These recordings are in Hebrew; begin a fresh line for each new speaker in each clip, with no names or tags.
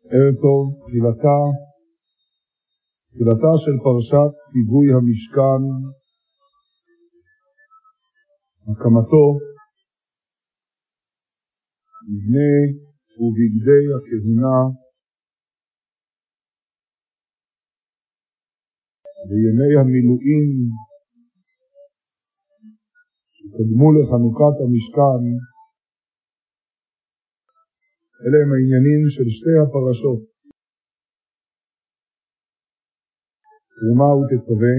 ערב טוב, תחילתה של פרשת ציווי המשכן, הקמתו, מבנה ובגדי הכהונה, בימי המילואים שקדמו לחנוכת המשכן. אלה הם העניינים של שתי הפרשות, תרומה ותצווה,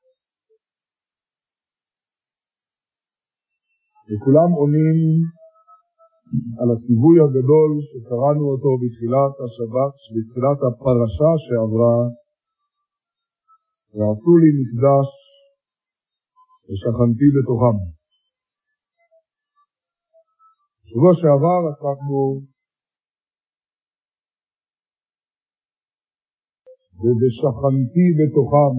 וכולם עונים על הציווי הגדול שקראנו אותו בתחילת השבת, בתחילת הפרשה שעברה, ועשו לי מקדש ושכנתי בתוכם. שבוע שעבר עסקנו ובשכנתי בתוכם,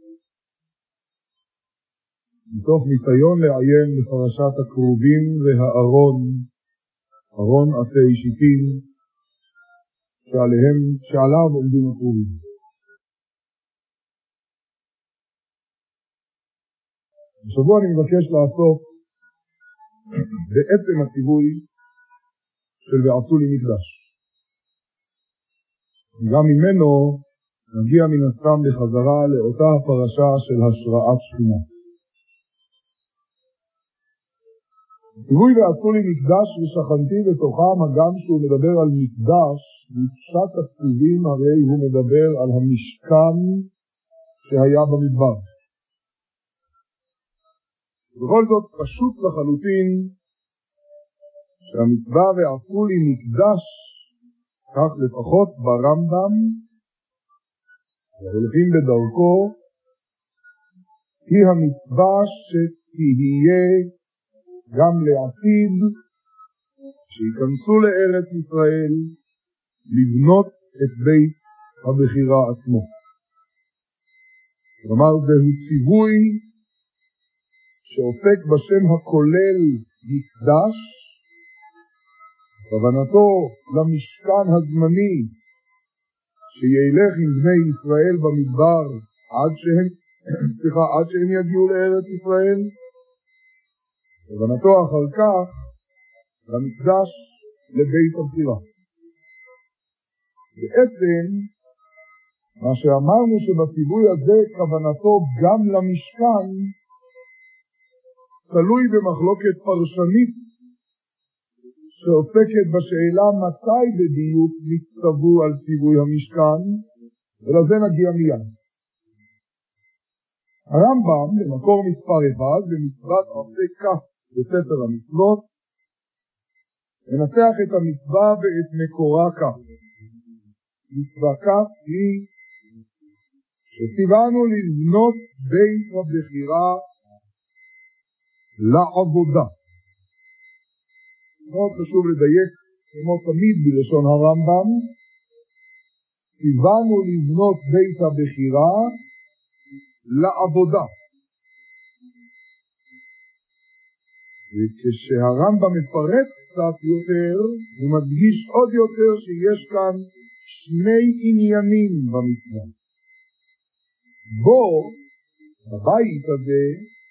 מתוך ניסיון לעיין בפרשת הקרובים והארון, ארון עשי שיטים, שעליו עומדים הקרובים. בשבוע אני מבקש לעסוק בעצם הציווי של ועשו לי מקדש. גם ממנו נגיע מן הסתם לחזרה לאותה הפרשה של השראת שכינה. ציווי ועשו לי מקדש ושכנתי בתוכם, הגם שהוא מדבר על מקדש, בפשט הכתובים הרי הוא מדבר על המשכן שהיה במדבר. בכל זאת פשוט לחלוטין שהמצווה ועשו לי מקדש, כך לפחות ברמב"ם, והולכים בדרכו, היא המצווה שתהיה גם לעתיד, שיכנסו לארץ ישראל, לבנות את בית הבחירה עצמו. כלומר, זהו ציווי שעוסק בשם הכולל מקדש, כוונתו למשכן הזמני, שילך עם בני ישראל במדבר עד שהם יגיעו לארץ ישראל, כוונתו אחר כך למקדש לבית הבחירה. בעצם מה שאמרנו שבציווי הזה כוונתו גם למשכן, תלוי במחלוקת פרשנית שעוסקת בשאלה מתי בדיוק נצטוו על ציווי המשכן, ולזה נגיע מיד. הרמב"ם במקור מספר 1 במצוות עשה כף בספר המצוות מנתח את המצווה ואת מקורה כך. מצווה כף היא שציוונו לבנות בית הבחירה לעבודה. מאוד חשוב לדייק, כמו תמיד בלשון הרמב"ם, ציוונו לבנות בית הבחירה לעבודה. וכשהרמב"ם מפרט קצת יותר, הוא מדגיש עוד יותר שיש כאן שני עניינים במצווה. בו, בבית הזה,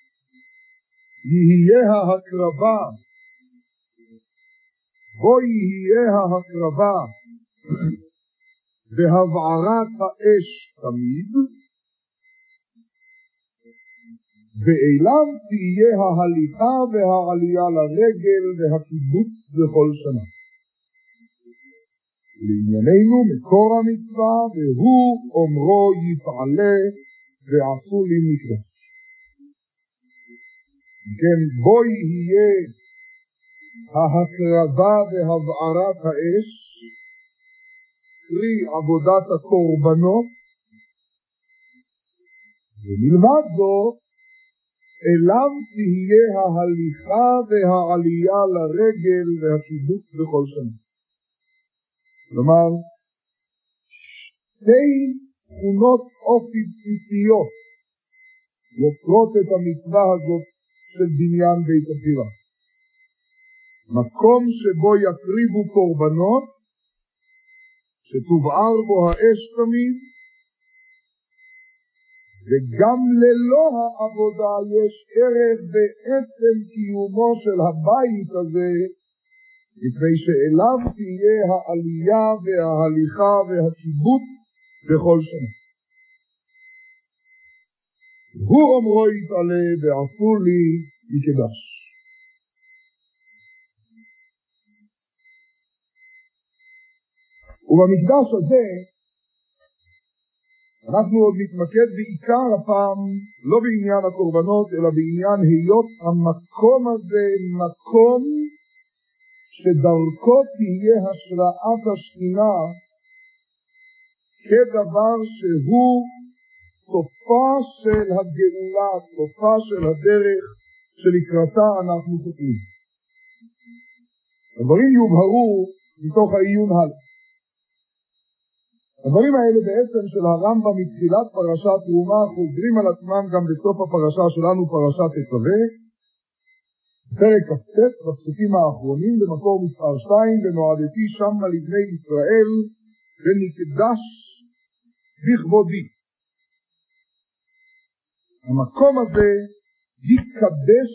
יהיה ההקרבה, בו יהיה ההקרבה בהבערת האש תמיד, ואליו תהיה ההליכה והעלייה לרגל והקיבוץ בכל שנה. לענייננו מקור המצווה, והוא אומרו יפעלה ועשו לי מקדש. כן, בו יהיה ההקרבה והבערת האש, קרי עבודת הקורבנות, ומלבד זו, אליו תהיה ההליכה והעלייה לרגל והקיבוץ בכל שנה. כלומר, שתי תכונות אופי בסיסיות יוצרות את המצווה הזאת של בניין בית הבחירה. מקום שבו יקריבו קורבנות, שתובער בו האש תמיד, וגם ללא העבודה יש ערך בעצם קיומו של הבית הזה, מפני שאליו תהיה העלייה וההליכה והקיבוץ בכל שנה. הוא אומרו יתעלה ועשו לי מקדש. ובמקדש הזה אנחנו עוד נתמקד בעיקר הפעם לא בעניין הקורבנות אלא בעניין היות המקום הזה מקום שדרכו תהיה השראת השכינה כדבר שהוא סופה של הגאולה, סופה של הדרך שלקראתה אנחנו חותרים. הדברים יובהרו מתוך העיון הלאה. הדברים האלה בעצם של הרמב"ם מתחילת פרשת תרומה חוזרים על עצמם גם בסוף הפרשה שלנו, פרשת תצווה, פרק כ"ט, בפסוקים האחרונים, במקור מספר 2, ונועדתי שמה לבני ישראל ונקדש בכבודי. המקום הזה יתקדש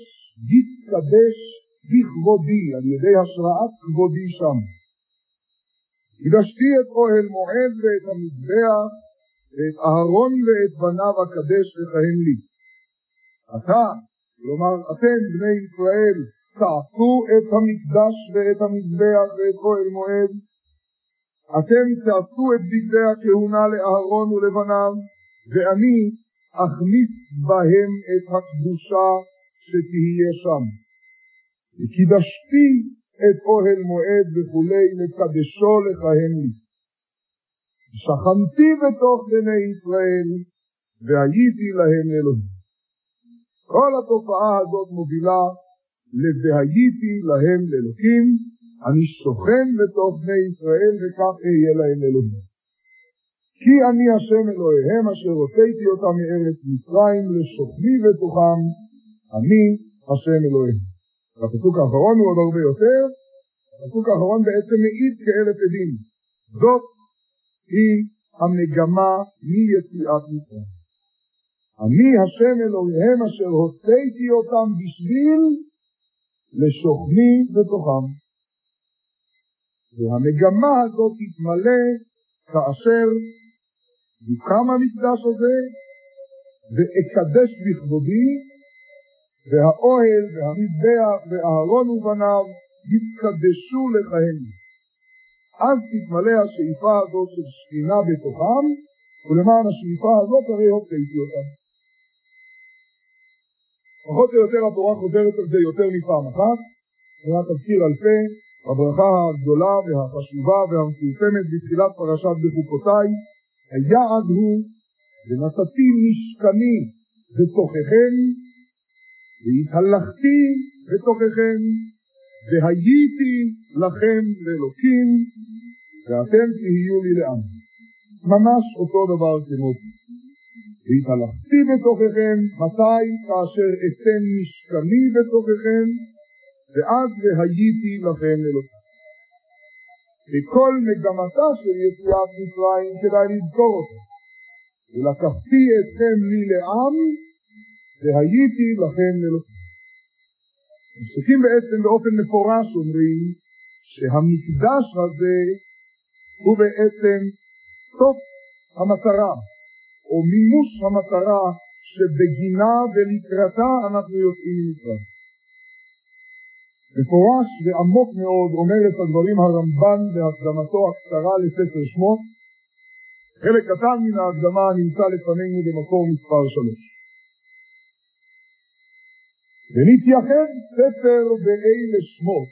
בכבודי, על ידי השראת כבודי שם. קדשתי את אוהל מועד ואת המזבח ואת אהרון ואת בניו הקדש וכהן לי. אתה, כלומר אתם בני ישראל, תעשו את המקדש ואת המזבח ואת אוהל מועד. אתם תעשו את בגדי הכהונה לאהרון ולבניו, ואני אכניס בהם את הקדושה שתהיה שם. וקדשתי את אוהל מועד וכולי לקדשו לכהן לי. שכנתי בתוך בני ישראל והייתי להם אלוהים. כל התופעה הזאת מובילה ל"והייתי להם לאלוקים", אני שוכן בתוך בני ישראל וכך אהיה להם אלוהים. כי אני השם אלוהיהם אשר הוצאתי אותם מארץ מצרים לשוכני בתוכם, אני השם אלוהיהם. הפסוק האחרון הוא עוד הרבה יותר, הפסוק האחרון בעצם מעיד כאלף עדים. זאת היא המגמה מיציאת מצרים. אני השם אלוהיהם אשר הוצאתי אותם בשביל לשוכני בתוכם. והמגמה הזאת תתמלא כאשר יוקם המקדש הזה ואקדש בכבודי, והאוהל והמזבח ואהרון ובניו יתקדשו לכהן. אז תתמלא השאיפה הזאת של שכינה בתוכם, ולמען השאיפה הזאת הרי הוצאתי אותם. פחות או יותר התורה חוזרת על זה יותר מפעם אחת, היה תזכיר על פה, הברכה הגדולה והחשובה והמפורסמת בתחילת פרשת בחוקותיי, היעד הוא ונתתי משכני בתוככם, והתהלכתי בתוככם, והייתי לכם לאלוקים, ואתם תהיו לי לעם. ממש אותו דבר כמו זה. והתהלכתי בתוככם, מתי? כאשר אתן משכני בתוככם, ואז והייתי לכם לאלוקים. וכל מגמתה של יציאת מצרים כדאי לזכור אותו. ולקחתי אתכם לי לעם, והייתי לכם לאלוקים. הפסוקים בעצם באופן מפורש אומרים שהמקדש הזה הוא בעצם סוף המטרה, או מימוש המטרה שבגינה ולקראתה אנחנו יוצאים ממצרים. מפורש ועמוק מאוד אומר את הדברים הרמב"ן בהקדמתו הקצרה לספר שמות. חלק קטן מן ההקדמה נמצא לפנינו במקור מספר 3. ונתייחד ספר באלה שמות.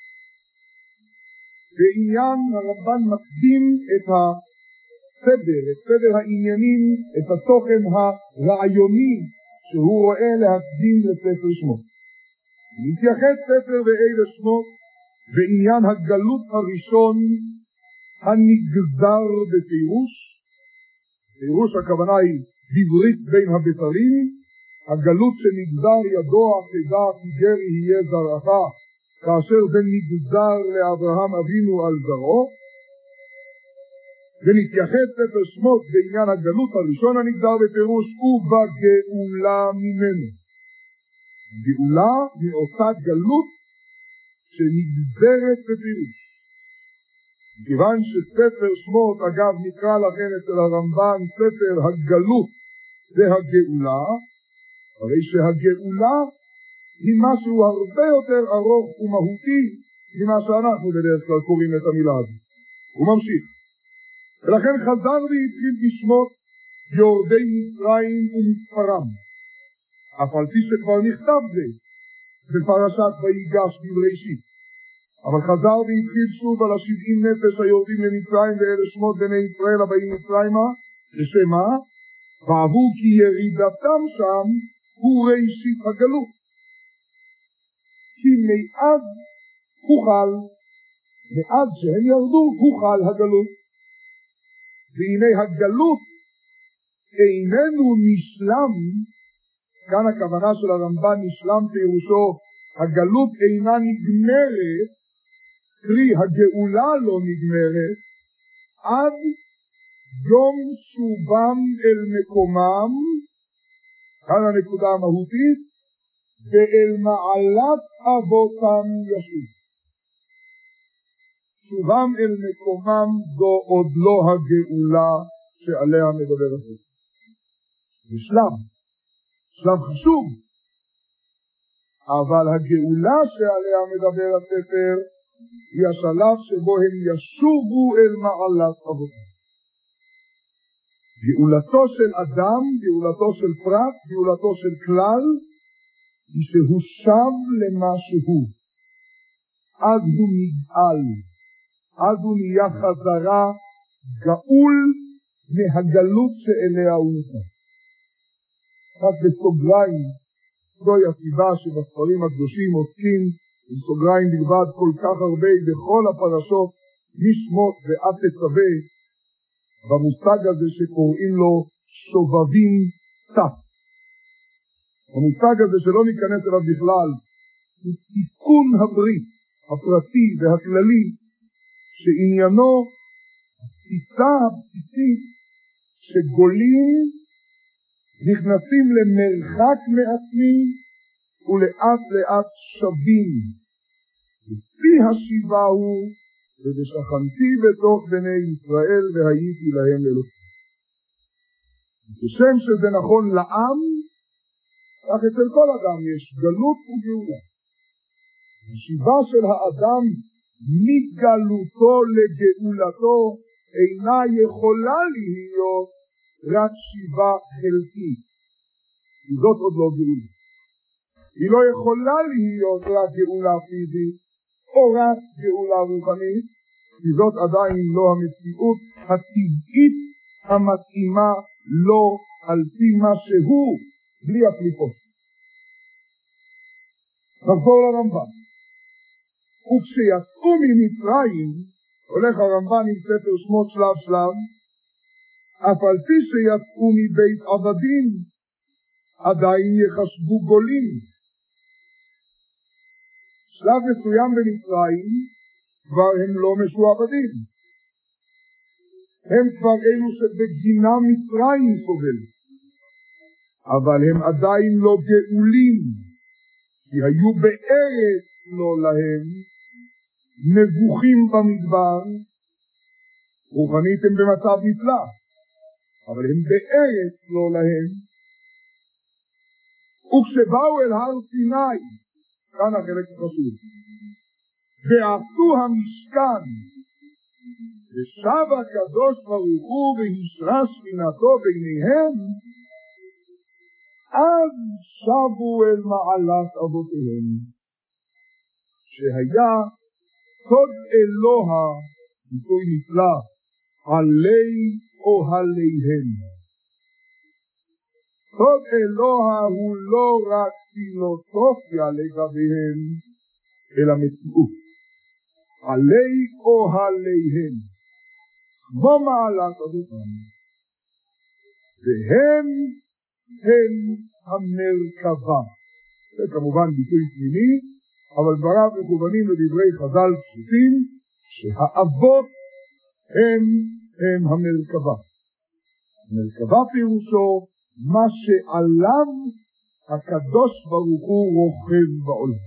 בעניין הרמב"ן מקדים את הסדר, את סדר העניינים, את התוכן הרעיוני שהוא רואה להקדים לספר שמות. נתייחד ספר באלה שמות בעניין הגלות הראשון הנגזר בפירוש. פירוש הכוונה היא דברית בין הבתרים, הגלות שנגזר ידוע כדע כי גר יהיה זרעך, כאשר זה נגזר לאברהם אבינו על זרעו. ונתייחד ספר שמות בעניין הגלות הראשון הנגדר בפירוש ובגאולה ממנו. גאולה מאותה גלות שנגזרת בפירוש. כיוון שספר שמות אגב נקרא לכן אצל הרמב"ן ספר הגלות והגאולה, הרי שהגאולה היא משהו הרבה יותר ארוך ומהותי ממה שאנחנו בדרך כלל קוראים את המילה הזאת. הוא ממשיך. ולכן חזר והתחיל בשמות יורדי מצרים ומספרם. אף על פי שכבר נכתב זה בפרשת ויגש בבראשית. אבל חזר והתחיל שוב על 70 נפש היורדים למצרים ואלה שמות בני ישראל הבאים מצרימה, לשם מה? ועבור כי ירידתם שם הוא ראשית הגלות. כי מאז הוחל, מאז שהם ירדו הוחל הגלות. והנה הגלות איננו נשלם, כאן הכוונה של הרמב"ן נשלם פירושו, הגלות אינה נגמרת, קרי הגאולה לא נגמרת, עד יום שובם אל מקומם, כאן הנקודה המהותית, ואל מעלת אבותם ישוב. שובם אל מקומם זו עוד לא הגאולה שעליה מדבר הספר. זה שלב חשוב, אבל הגאולה שעליה מדבר הספר היא השלב שבו הם ישובו אל מעלת אבותם. גאולתו של אדם, גאולתו של פרט, גאולתו של כלל, היא שהוא שב למה שהוא. אז הוא נגאל, אז הוא נהיה חזרה גאול מהגלות שאליה הוא נכנס. רק בסוגריים, זוהי הסיבה שבספרים הקדושים עוסקים בסוגריים בלבד כל כך הרבה בכל הפרשות משמות ועד תצווה במושג הזה שקוראים לו שובבים תת. המושג הזה שלא ניכנס אליו בכלל הוא תיקון הברית הפרטי והכללי שעניינו התפיסה הבסיסית שגולים נכנסים למרחק מעצמי ולאט לאט שווים. לפי השיבה הוא ושכנתי בתוך בני ישראל והייתי להם אלוקים. כשם שזה נכון לעם, כך אצל כל אדם יש גלות וגאולה. השיבה של האדם מגלותו לגאולתו אינה יכולה להיות רק שיבה חלקית. זאת עוד לא גאולה. היא לא יכולה להיות רק גאולה פיזית או רק גאולה רוחנית, כי זאת עדיין לא המציאות הטבעית המתאימה לא על פי מה שהוא, בלי הקליפות. נחזור לרמב"ן. וכשיצאו ממצרים, הולך הרמב"ן עם ספר שמות שלב שלב, אף על פי שיצאו מבית עבדים, עדיין יחשבו גולים. שלב מסוים במצרים, כבר הם לא משועבדים. הם כבר אלו שבגינה מצרים סובל. אבל הם עדיין לא גאולים, כי היו בארץ לא להם, נבוכים במדבר, רוחנית הם במצב נפלא, אבל הם בארץ לא להם. וכשבאו אל הר סיני, כאן החלק החשוב, ועשו המשכן, ושב הקדוש ברוך הוא והשרה שכינתו ביניהם, אז שבו אל מעלת אבותיהם, שהיה סוד אלוה, ביטוי נפלא, עלי אוהליהם. סוד אלוה הוא לא רק פילוסופיה לגביהם, אלא מציאות. עלי אוהליהם, כמו מעלת אבותיהם, והם הם המרכבה. זה כמובן ביטוי פנימי, אבל דבריו מכוונים לדברי חז"ל פשוטים, שהאבות הם הם המרכבה. המרכבה פירושו מה שעליו הקדוש ברוך הוא רוכב בעולם.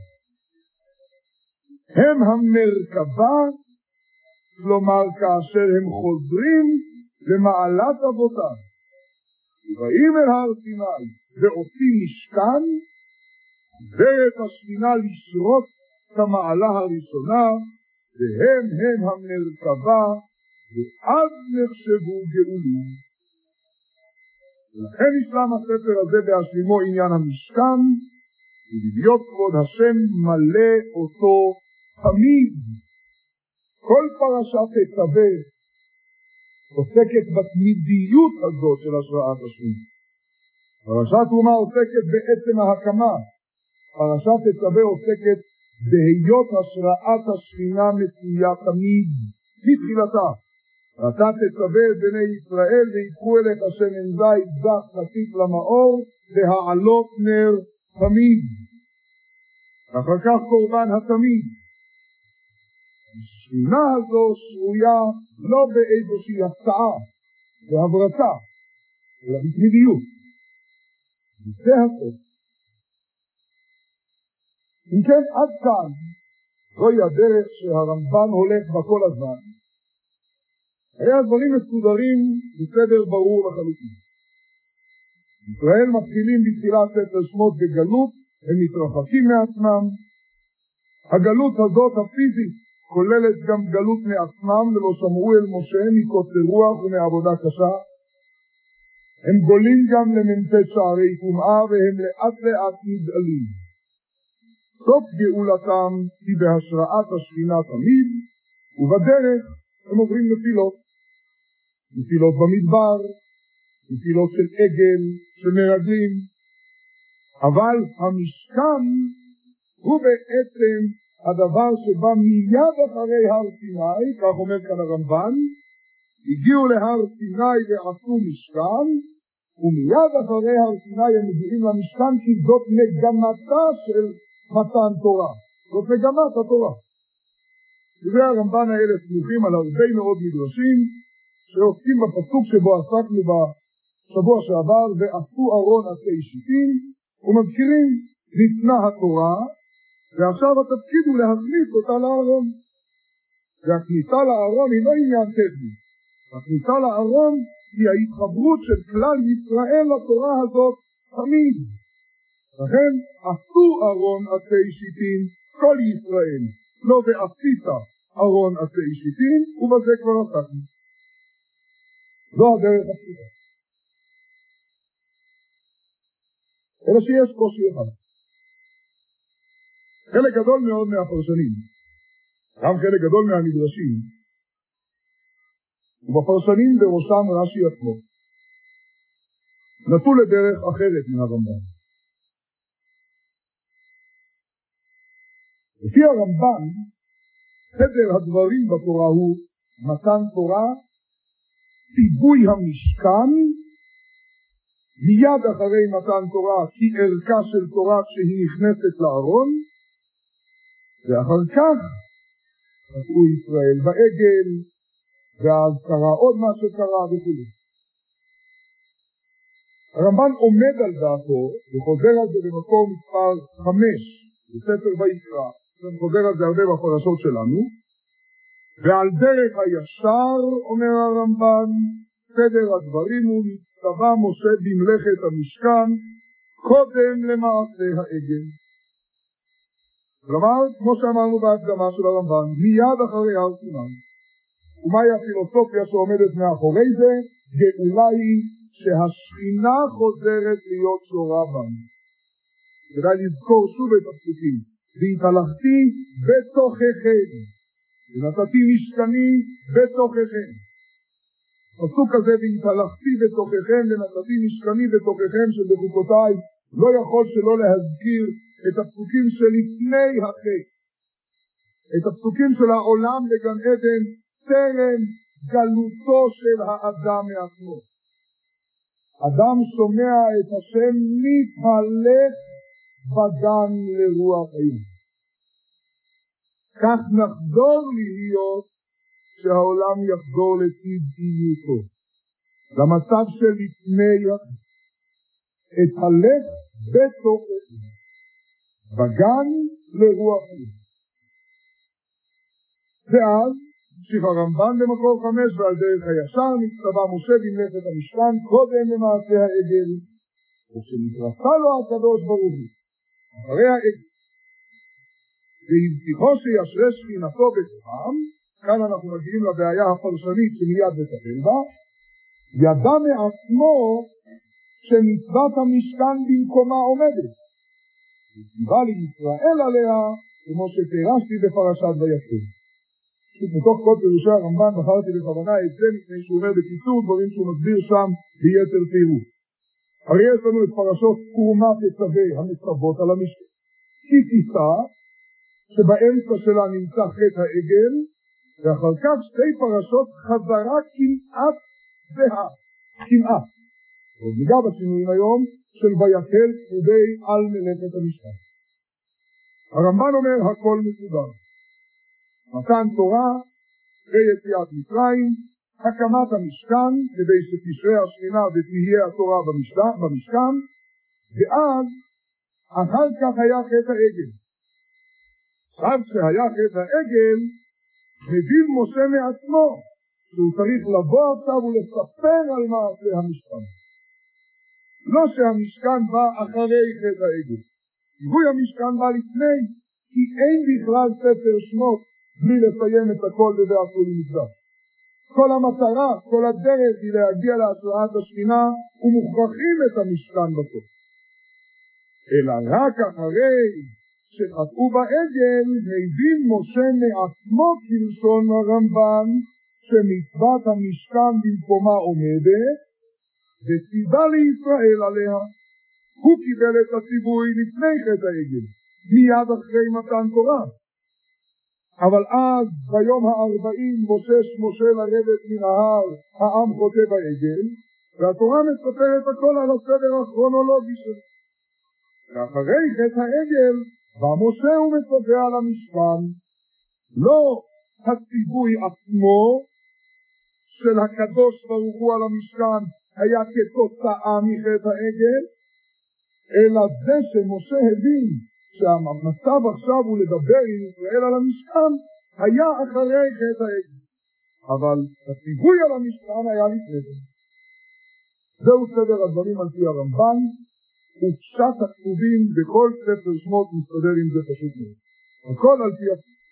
הם המרכבה, כלומר כאשר הם חוזרים למעלת אבותם, ובאים אל הר סיני ועושים משכן, ואת השכינה לשרות כמעלה הראשונה, והם המרכבה, ואז נחשבו גאולים. ולכן נשלם הספר הזה בהשלימו עניין המשכן, ולהיות כבוד השם מלא אותו תמיד. כל פרשת תצווה עוסקת בתמידיות הזאת של השראת השם. פרשת תרומה עוסקת בעצם ההקמה. פרשת תצווה עוסקת בהיות השראת השכינה מצויה תמיד, מתחילתה. אתה תצווה את בני ישראל ויקחו אליך שמן זית זך חציף למאור והעלות נר תמיד. אחר כך קורבן התמיד. השכינה הזו שרויה לא באיזושהי הפתעה והברצה, אלא בתמידיות. וזה הסוף. אם כן, עד כאן זוהי הדרך שהרמב"ן הולך בה כל הזמן. היה הדברים מסודרים בסדר ברור לחלוטין. ישראל מתחילים בתחילת ספר שמות בגלות, הם מתרחקים מעצמם. הגלות הזאת הפיזית כוללת גם גלות מעצמם, ולא שמעו אל משה מקוצר רוח ומעבודה קשה. הם גולים גם למ"ט שערי טומאה, והם לאט לאט נגאלים. סוף גאולתם היא בהשראת השכינה תמיד, ובדרך הם עוברים נפילות. נפילות במדבר, נפילות של עגל, של מרגלים. אבל המשכן הוא בעצם הדבר שבא מיד אחרי הר סיני, כך אומר כאן הרמב"ן, הגיעו להר סיני ועשו משכן, ומיד אחרי הר סיני הם מגיעים למשכן, כי זאת מגמתה של מתן תורה. זאת מגמת התורה. דברי הרמב"ן האלה סמוכים על הרבה מאוד מדרשים, שעוסקים בפסוק שבו עסקנו בשבוע שעבר, ועשו ארון עצי שיטים, ומזכירים ניתנה התורה, ועכשיו התפקיד הוא להכניס אותה לארון. והכניסה לארון היא לא עניין טכני. הכניסה לארון היא ההתחברות של כלל ישראל לתורה הזאת תמיד. לכן עשו ארון עצי שיטים כל ישראל, לא ועשית ארון עצי שיטים, ובזה כבר עסקנו. זו הדרך הפשוטה. אלא שיש קושי אחד. חלק גדול מאוד מהפרשנים, גם חלק גדול מהמדרשים, ובפרשנים בראשם רש"י עצמו, נטו לדרך אחרת מן הרמב"ן. לפי הרמב"ן, סדר הדברים בתורה הוא מתן תורה, ציווי המשכן, מיד אחרי מתן תורה כי ערכה של תורה כשהיא נכנסת לארון, ואחר כך חטאו ישראל בעגל, ואז קרה עוד מה שקרה וכו'. הרמב"ן עומד על דעתו, וחוזר על זה במקום מספר 5 בספר ויקרא, וחוזר על זה הרבה בפרשות שלנו, ועל דרך הישר, אומר הרמב"ן, סדר הדברים הוא נצטווה משה במלאכת המשכן, קודם למעשה העגל. כלומר, כמו שאמרנו בהקדמה של הרמב"ן, מיד אחרי הר סיני. ומהי הפילוסופיה שעומדת מאחורי זה? גאולה היא שהשכינה חוזרת להיות שורה בנו. כדאי לזכור שוב את הפסוקים. והתהלכתי בתוככם, ונתתי משכני בתוככם. הפסוק הזה, והתהלכתי בתוככם ונתתי משכני בתוככם, שבחוקותיי לא יכול שלא להזכיר את הפסוקים שלפני החטא, את הפסוקים של העולם בגן עדן טרם גלותו של האדם מעצמו. אדם שומע את השם מתהלך בגן לרוח חיים. כך נחזור להיות שהעולם יחזור לטבעיותו, למצב של לפני את הלב בתוכו, בגן לרוח חיים. ואז המשיך הרמב"ן במקור 5, ועל דרך הישר נצטווה משה במלאכת המשכן קודם למעשה העגל, וכשנתרצה לו הקדוש ברוך הוא אחרי העגל והבטיחו שישרה שכינתו בתוכם, כאן אנחנו מגיעים לבעיה הפרשנית שמיד נטפל בה, ידע מעצמו שמצוות המשכן במקומה עומדת, וציווה לישראל עליה כמו שפירשתי בפרשת וישב. מתוך כל פירושי הרמב"ן בחרתי בכוונה את זה מפני שהוא אומר בקיצור דברים שהוא מסביר שם ביתר פירוט. הרי יש לנו את פרשות תרומה תצווה המצוות על המשכן, כי תישא שבאמצע שלה נמצא חטא העגל, ואחר כך שתי פרשות חזרה כמעט זהה, כמעט. עוד ניגע בשינויים היום של ויקל כדי על מלאכת המשכן. הרמב"ן אומר הכל מסודר. מתן תורה ויציאת מצרים, הקמת המשכן כדי שתשרה השכינה ותהיה התורה במשכן, ואז אחר כך היה חטא העגל. עכשיו שהיה חטא העגל, מבין משה מעצמו שהוא צריך לבוא עכשיו ולספר על מעשה המשכן. לא שהמשכן בא אחרי חטא העגל. ציווי המשכן בא לפני, כי אין בכלל ספר שמות בלי לסיים את הכל בבעשו למקדש. כל המטרה, כל הדרך היא להגיע להשראת השכינה ומוכרחים את המשכן בסוף. אלא רק אחרי שחטאו בעגל, מבין משה מעצמו כלשון הרמב"ן שמצוות המשכן במקומה עומדת, וציווה לישראל עליה. הוא קיבל את הציווי לפני חטא העגל, מיד אחרי מתן תורה. אבל אז ביום ה-40 בושש משה לרדת מן ההר, העם חוטא בעגל, והתורה מספרת הכל על הסדר הכרונולוגי שלו. ואחרי חטא העגל בא משה ומצווה על המשכן, לא הציווי עצמו של הקדוש ברוך הוא על המשכן היה כתוצאה מחטא העגל, אלא זה שמשה הבין שהמצב עכשיו הוא לדבר עם ישראל על המשכן היה אחרי חטא העגל, אבל הציווי על המשכן היה לפני זה. זהו סדר הדברים על פי הרמב"ן, ופשט הכתובים בכל ספר שמות מסתדר עם זה פשוט מאוד. הכל על פי הכתוב.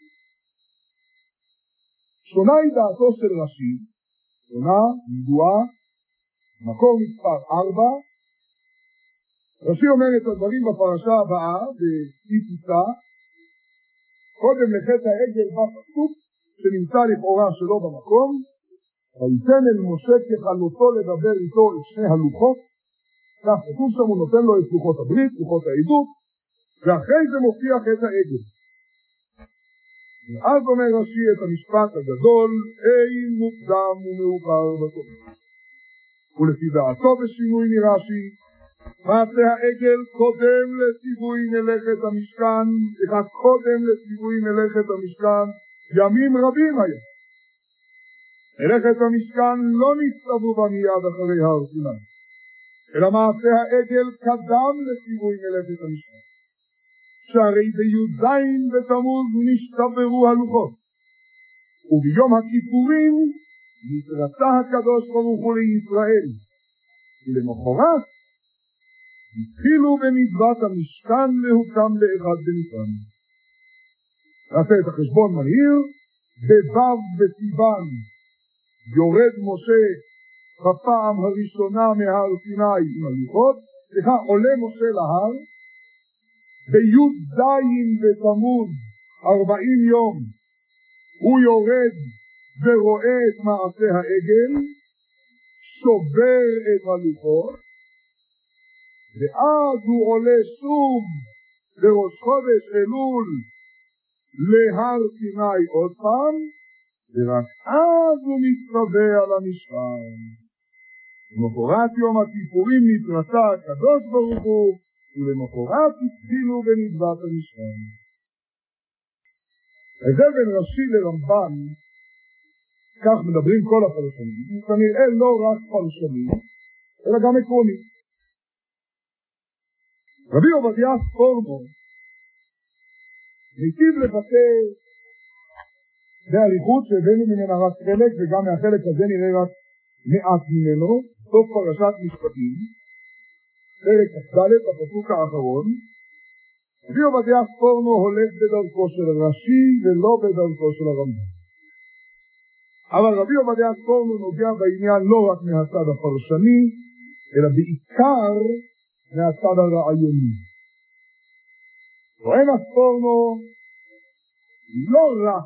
שונה היא דעתו של רש"י, שונה, ידועה, מקור מספר 4, רש"י אומר את הדברים בפרשה הבאה, בתיתוסה, קודם לחטא העגל בא פסוק שנמצא לכאורה שלא במקום, ויתן אל משה ככלותו לדבר איתו את שני הלוחות, כך כתוב שם הוא נותן לו את לוחות הברית, לוחות העדות, ואחרי זה מופיע חטא העגל. ואז אומר רש"י את המשפט הגדול, אין מוקדם ומאוחר בתורה. ולפי דעתו בשינוי מרש"י, מעשה העגל קודם לציווי מלאכת המשכן, קודם לציווי מלאכת המשכן, ימים רבים היה. מלאכת המשכן לא נצטוו בה מיד אחרי הר סיני, אלא מעשה העגל קדם לציווי מלאכת המשכן. שהרי בי"ז בתמוז נשתברו הלוחות, וביום הכיפורים נתרצה הקדוש ברוך הוא לישראל, ולמחרת התחילו במצוות המשכן להוקם לאחד בנפרד. נעשה את החשבון מהיר, בו' בסיוון יורד משה בפעם הראשונה מהר סיני עם הלוחות, עולה משה להר, בי"ז בתמוז 40 יום הוא יורד ורואה את מעשה העגל, שובר את הלוחות, ואז הוא עולה שוב בראש חודש אלול להר סיני עוד פעם, ורק אז הוא מתחווה על המשכן. למחרת יום הכיפורים נתרצה הקדוש ברוך הוא, ולמחרת התחילו במצוות המשכן. ההבדל בין רש"י לרמב"ן כך מדברים כל הפרשנים, כנראה לא רק פרשנים, אלא גם עקרונית. רבי עובדיה ספורנו היטיב לבטא באריכות שהבאנו ממנה רק חלק, וגם מהחלק הזה נראה רק מעט ממנו, סוף פרשת משפטים, חלק כ"ד בפסוק האחרון. רבי עובדיה ספורנו הולך בדרכו של רש"י ולא בדרכו של הרמב"ם. אבל רבי עובדיה ספורנו נוגע בעניין לא רק מהצד הפרשני, אלא בעיקר מהצד הרעיוני. טוען הספורנו לא רק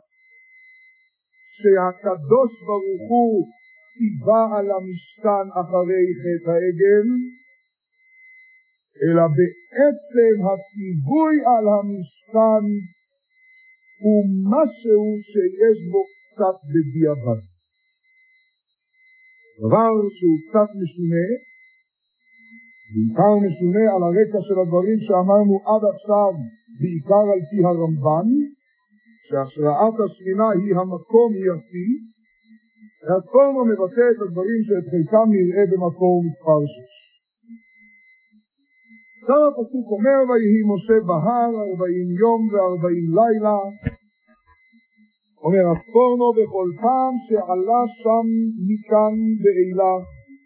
שהקדוש ברוך הוא ציווה על המשכן אחרי חטא העגל, אלא בעצם הציווי על המשכן הוא משהו שיש בו קצת בדיעבד. דבר שהוא קצת משונה, בעיקר משונה על הרקע של הדברים שאמרנו עד עכשיו, בעיקר על פי הרמב"ן, שהשראת השכינה היא המקום יפי, והספורנו מבטא את הדברים שאת חלקם נראה במקור מספר 6. עכשיו הפסוק אומר, ויהי משה בהר 40 יום ו40 לילה, אומר הספורנו בכל פעם שעלה שם מכאן באילך,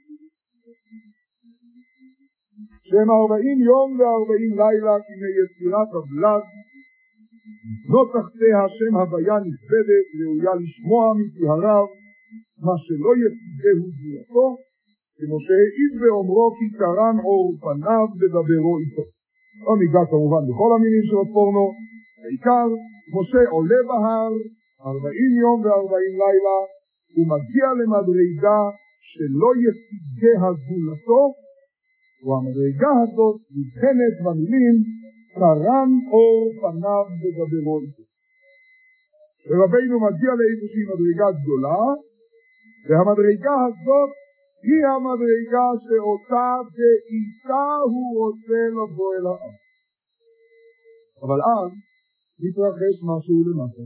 שהם 40 יום ו40 לילה כמי יצירת הבלד, לא תחתיה שם הוויה נכבדת, ראויה לשמוע מפי הרב, מה שלא יציגהו גבולתו, כמו שהעיד באומרו כי קרן אור פניו ודברו איתו. לא ניגע כמובן בכל המינים של הספורנו, העיקר משה עולה בהר 40 יום ו40 לילה, הוא מגיע למדרגה שלא יציגה גבולתו, והמדרגה הזאת נבחנת במילים קרן אור פניו ודברו איתו. ורבינו מגיע לאיזושהי מדרגה גדולה, והמדרגה הזאת היא המדרגה שאותה ואיתה הוא רוצה לבוא אל העם. אבל אז מתרחש משהו למטה.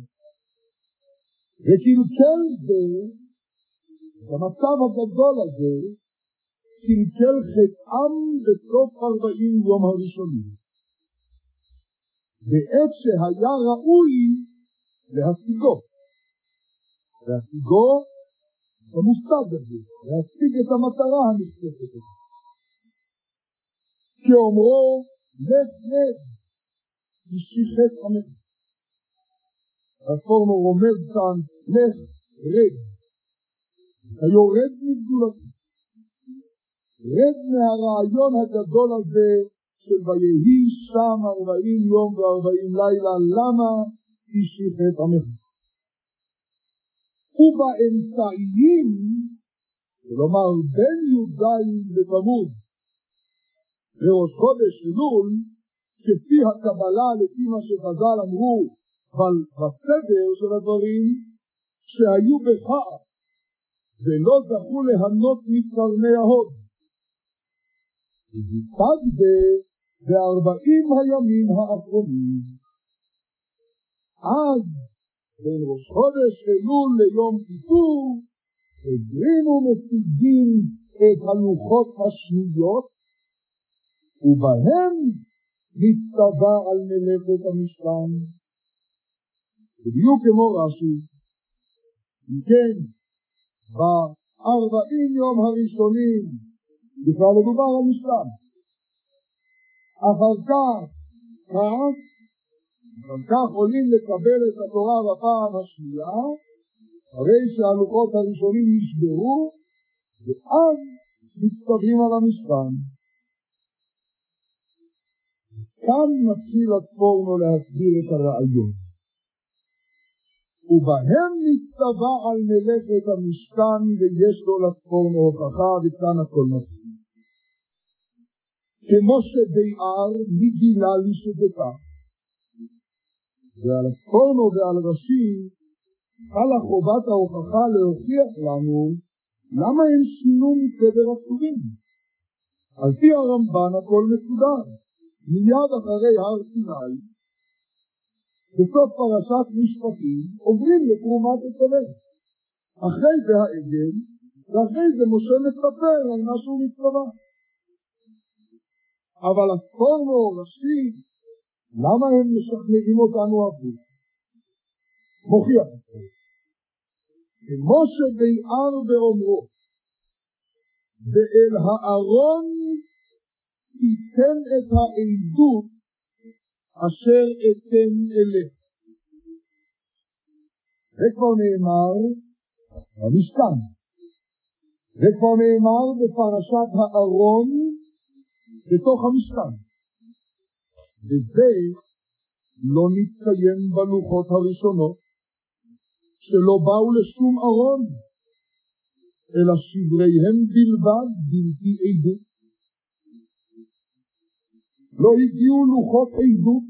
וקלקל זה, במצב הגדול הזה, קלקל חטאם בסוף 40 יום הראשונים. בעת שהיה ראוי להשיגו. להשיגו במושג הזה, להשיג את המטרה הנשקפת הזאת. כאומרו, לך רד, משיחת עמך. הספורנו רומז כאן, לך רד. היורד מגדולתו. רד מהרעיון הגדול הזה של ויהי שם 40 יום ו40 לילה, למה משיחת עמך. ובאמצעיים, כלומר בין י"ז בתמוז לראש חודש אלול, כפי הקבלה לפי מה שחז"ל אמרו, אבל בסדר של הדברים שהיו בחר ולא זכו להנות מקרני ההוד. ובצד זה ב40 הימים האחרונים. אז בין ראש חודש אלול ליום כיפור, עוברים ומשיגים את הלוחות השניות, ובהם נצטווה על מלאכת המשכן. בדיוק כמו רש"י, אם כן, ב40 יום הראשונים, בכלל מדובר על משכן. אחר כך עולים לקבל את התורה בפעם השנייה, הרי שהלוחות הראשונים נשברו, ואז מצטווים על המשכן. כאן מתחיל הספורנו להסביר את הרעיון. ובהם נצטווה על מלאכת המשכן, ויש לו לספורנו הוכחה, וכאן הכל מתחיל. כמו שביער מגילה לי שבכך. ועל הספורנו ועל רש"י חלה חובת ההוכחה להוכיח לנו למה הם שינו מסדר הסורים. על פי הרמב"ן הכל מסודר. מיד אחרי הר סיני, בסוף פרשת משפטים, עוברים לתרומת הצלם. אחרי זה העגל, ואחרי זה משה מספר על מה שהוא מצטווה. אבל הספורנו ראשי, למה הם משכנעים אותנו הפוך? מוכיח. כמו שביער באומרו, ואל הארון תיתן את העדות אשר אתן אליך. וכבר נאמר במשכן, וכבר נאמר בפרשת הארון בתוך המשכן. וזה לא נתקיים בלוחות הראשונות, שלא באו לשום ארון, אלא שבריהם בלבד בלתי עדות. לא הגיעו לוחות עדות.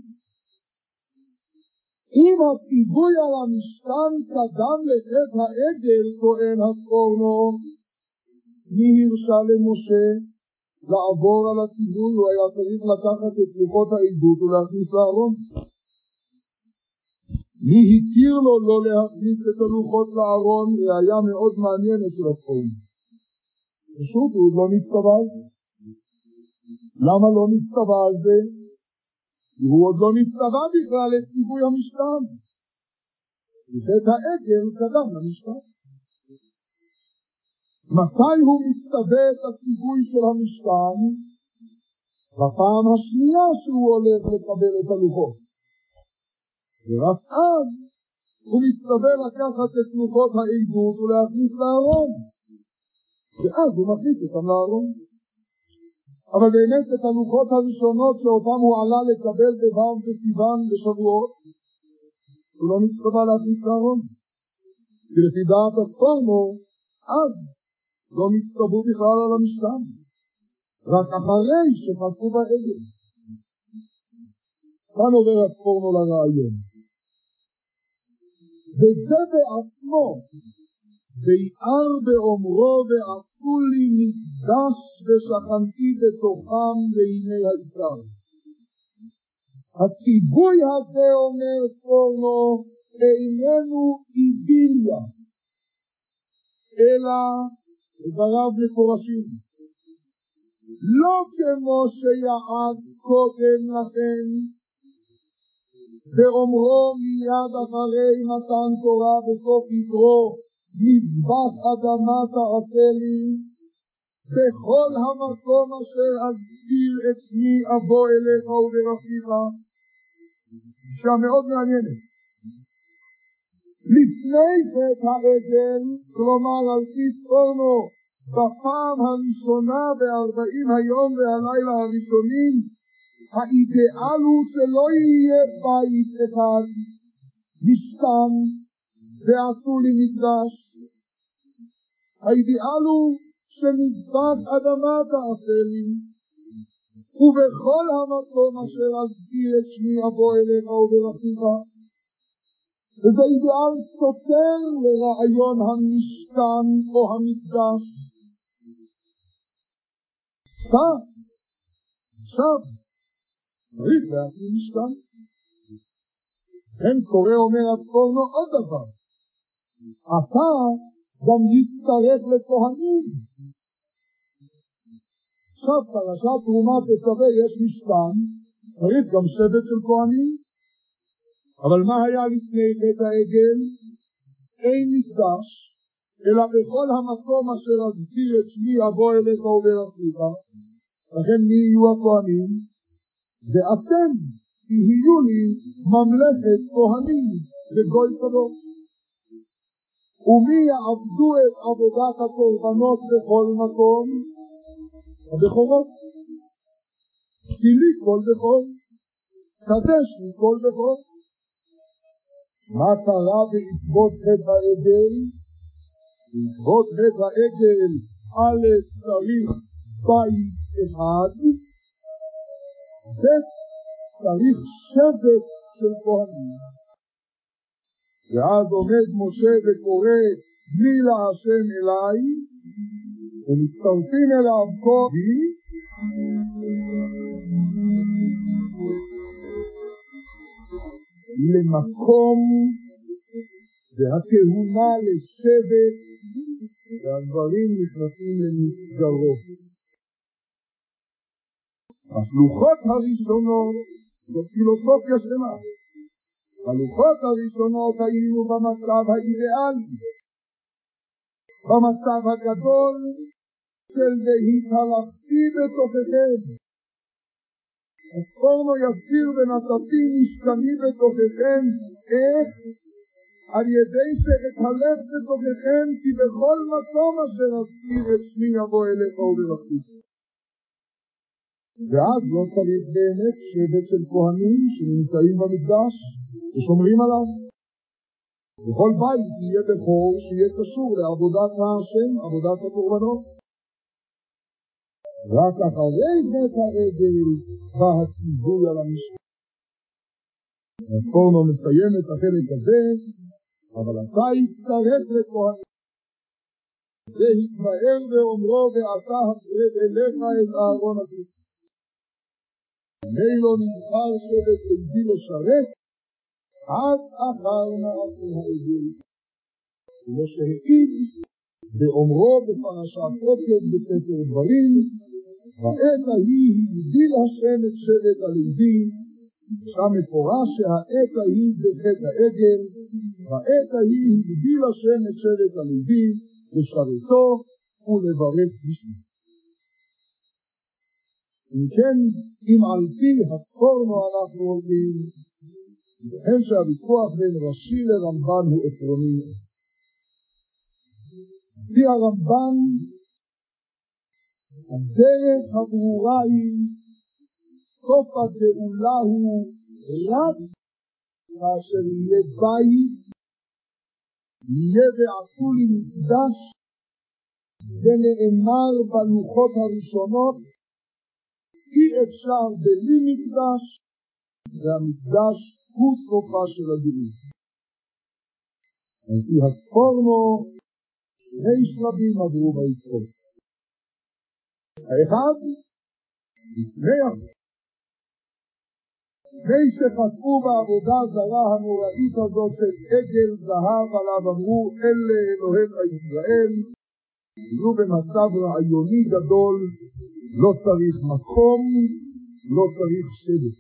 אם הציווי על המשכן קדם לחטא העגל, טוען הספורנו, מי הרשה למשה לעבור על הציווי? הוא היה צריך לקחת את לוחות העדות ולהכניס לארון. מי התיר לו לא להכניס את הלוחות לארון? זה היה מאוד מעניין את הספורנו. פשוט הוא לא נצטווה על זה. למה לא נצטווה על זה? הוא עוד לא נצטווה בכלל את ציווי המשכן. ואת העגל קדם למשכן. מתי הוא מצטווה את הציווי של המשכן? בפעם השנייה שהוא הולך לקבל את הלוחות. ורק אז הוא מצטווה לקחת את לוחות העדות ולהכניס לארון. ואז הוא מכניס אותם לארון. אבל באמת את הלוחות הראשונות שאותם הוא עלה לקבל בו' בסיוון בשבועות, הוא לא נצטווה להכניס לארון. ולפי דעת הספורנו, אז לא נצטוו בכלל על המשכן. רק אחרי שחטאו בעגל. כאן עובר הספורנו לרעיון. וזה בעצמו, ביער באומרו ועשו לי מקדש ושכנתי בתוכם לעיני העיקר. הציווי הזה, אומר ספורנו, איננו אידיליה, אלא דבריו מפורשים. לא כמו שיעד קודם לכן, באומרו מיד אחרי מתן תורה בסוף יתרו, מזבח אדמה תעשה לי, בכל המקום אשר אזכיר את שמי אבוא אליך וברכיך. אישה מאוד מעניינת. לפני חטא העגל, כלומר על פי ספורנו, בפעם הראשונה ב40 היום והלילה הראשונים, האידאל הוא שלא יהיה בית אחד, משכן, ועשו לי מקדש. האידאל הוא שמזבח אדמה תעשה לי, ובכל המקום אשר אזכיר את שמי אבוא אליך וברכיך. וזה אידאל סותר לרעיון המשכן או המקדש. עכשיו, צריך להכין משכן. כן קורא אומר הספורנו עוד דבר. אתה גם יצטרף לכהנים. עכשיו פרשת תרומת תצווה יש משכן, צריך גם שבט של כהנים. אבל מה היה לפני חטא העגל? אין מקדש, אלא בכל המקום אשר אזכיר את שמי אבוא אליך וברכיך. לכן מי יהיו הכהנים? ואתם תהיו לי ממלכת כהנים וגוי קדוש. ומי יעבדו את עבודת הקורבנות בכל מקום? הבכורות. כי לי כל בכור, קדש לי כל בכור. מה קרה בעקבות חטא העגל? בעקבות חטא העגל א' צריך בית אחד, צריך שבט של כהנים. ואז עומד משה וקורא מי להשם אליי, ומצטרפים אליו כהנים, למקום והכהונה לשבט, והדברים נכנסים למסגרות. השלוחות הראשונות, זאת פילוסופיה שלמה. השלוחות הראשונות היינו במצב האידיאלי, במצב הגדול של והתהלכתי בתוככם. הספורנו יזכיר ונתתי משכני בתוככם, איך? על ידי שאתהלך בתוככם, כי בכל מקום אשר אזכיר את שמי יבוא אליך וברכתי. ואז לא צריך באמת שבט של כהנים שנמצאים במקדש ושומרים עליו. בכל בית יהיה בכור שיהיה קשור לעבודת השם, עבודת הקורבנות. רק אחרי בית העגל בא הציווי על המשכן. הספורנו מסיים את החלק הזה, אבל אתה יצטרף לכהנים. והתפאר ואומרו ואתה הפרד אליך את אהרון הכהן. מי לא נבחר שבט לוי לשרת, עד אחר מעשה העגל. כמו שהעיד באומרו בפרשת עקב בספר דברים, בעת ההיא הגדיל השם את שבט הלוי, שם מפורש שהעת ההיא בחטא העגל, בעת ההיא הגדיל השם את שבט הלוי לשרתו ולברך בשמו. אם כן, אם על פי הספורנו אנחנו הולכים, וכן שהוויכוח בין רש"י לרמב"ן הוא עקרוני. לפי הרמב"ן, הדרך הברורה היא, סוף הגאולה הוא רק כאשר יהיה בית, יהיה ועשו לי מקדש, ונאמר בלוחות הראשונות, אי אפשר בלי מקדש, והמקדש הוא סופה של הגאולה. על פי הספורנו, שני שלבים עברו בהיסטוריה. האחד, לפני שחטאו בעבודה זרה הנוראית הזאת של עגל זהב עליו אמרו אלה אלוהיך ישראל, היו במצב רעיוני גדול, לא צריך מקום, לא צריך שבט.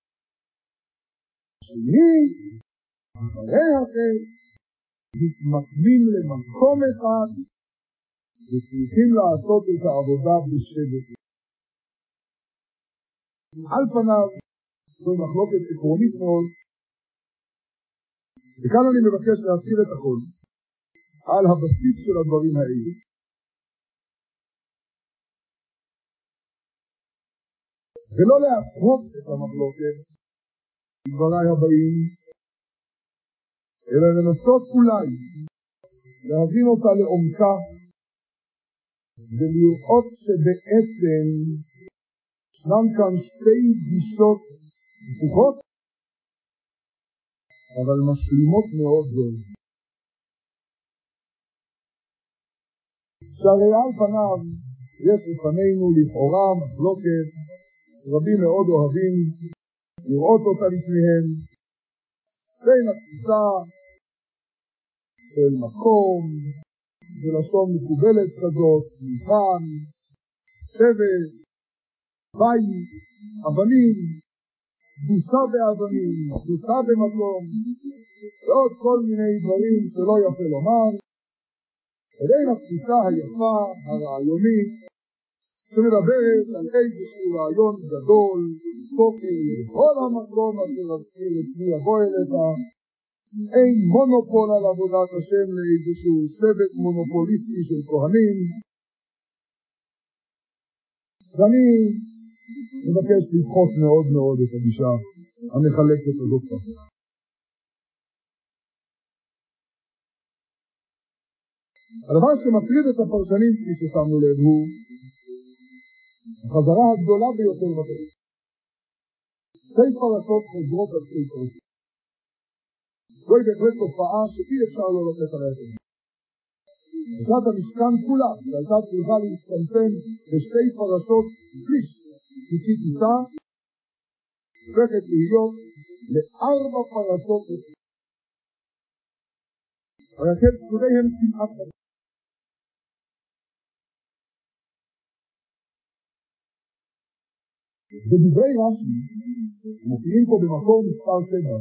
שנית, אחרי החטא, מתמקמים למקום אחד, וצריכים לעשות את העבודה בשבט. על פניו, זו מחלוקת עקרונית מאוד, וכאן אני מבקש להזכיר את הכל, על הבסיס של הדברים האלה. ולא להפרות את המחלוקת, דבריי הבאים, אלא לנסות אולי להבין אותה לעומקה, ולראות שבעצם ישנן כאן שתי גישות הפוכות, אבל משלימות מאוד זו. שהרי על פניו יש לפנינו לכאורה מחלוקת, רבים מאוד אוהבים לראות אותה לפניהם, בין התפיסה של מקום, ולשון מקובלת כזאת, מבחן, שבט, בית, אבנים, דוסה באבנים, דוסה במקום, ועוד כל מיני דברים שלא יפה לומר, ובין התפיסה היפה, הרעיונית, שמדברת על איזשהו רעיון גדול, סופי, כל המקום אשר אזכיר את מי יבוא אליך, אין מונופול על עבודת השם לאיזשהו שבט מונופוליסטי של כהנים, ואני מבקש לדחות מאוד מאוד את הגישה המחלקת הזאת פה. הדבר שמטריד את הפרשנים, כפי ששמנו לב, הוא החזרה הגדולה ביותר בפרק. שתי פרשות חוזרות על שתי פרשות. זוהי בהחלט תופעה שאי אפשר לא לתת עליה את זה. פרשת המשכן כולה, שהייתה צריכה להצטמצם בשתי פרשות שליש, כי תישא, הופכת להיות לארבע פרשות. ולכן פקודיהם כמעט חדש. בדברי רש"י, מופיעים פה במקור מספר 7,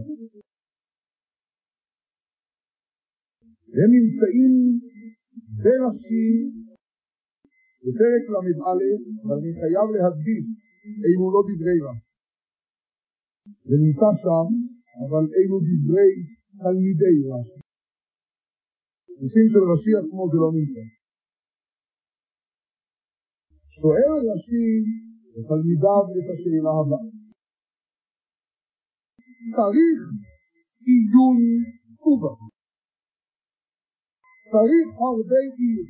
הם נמצאים ברש"י בפרק ל"א, אבל אני חייב להדגיש, אלו לא דברי רש"י. זה נמצא שם, אבל אלו דברי תלמידי רש"י. נושאים של רש"י עצמו זה לא נמצא. שואל רש"י לתלמידיו את השאלה הבאה. צריך עיון טובה. צריך הרבה עיון.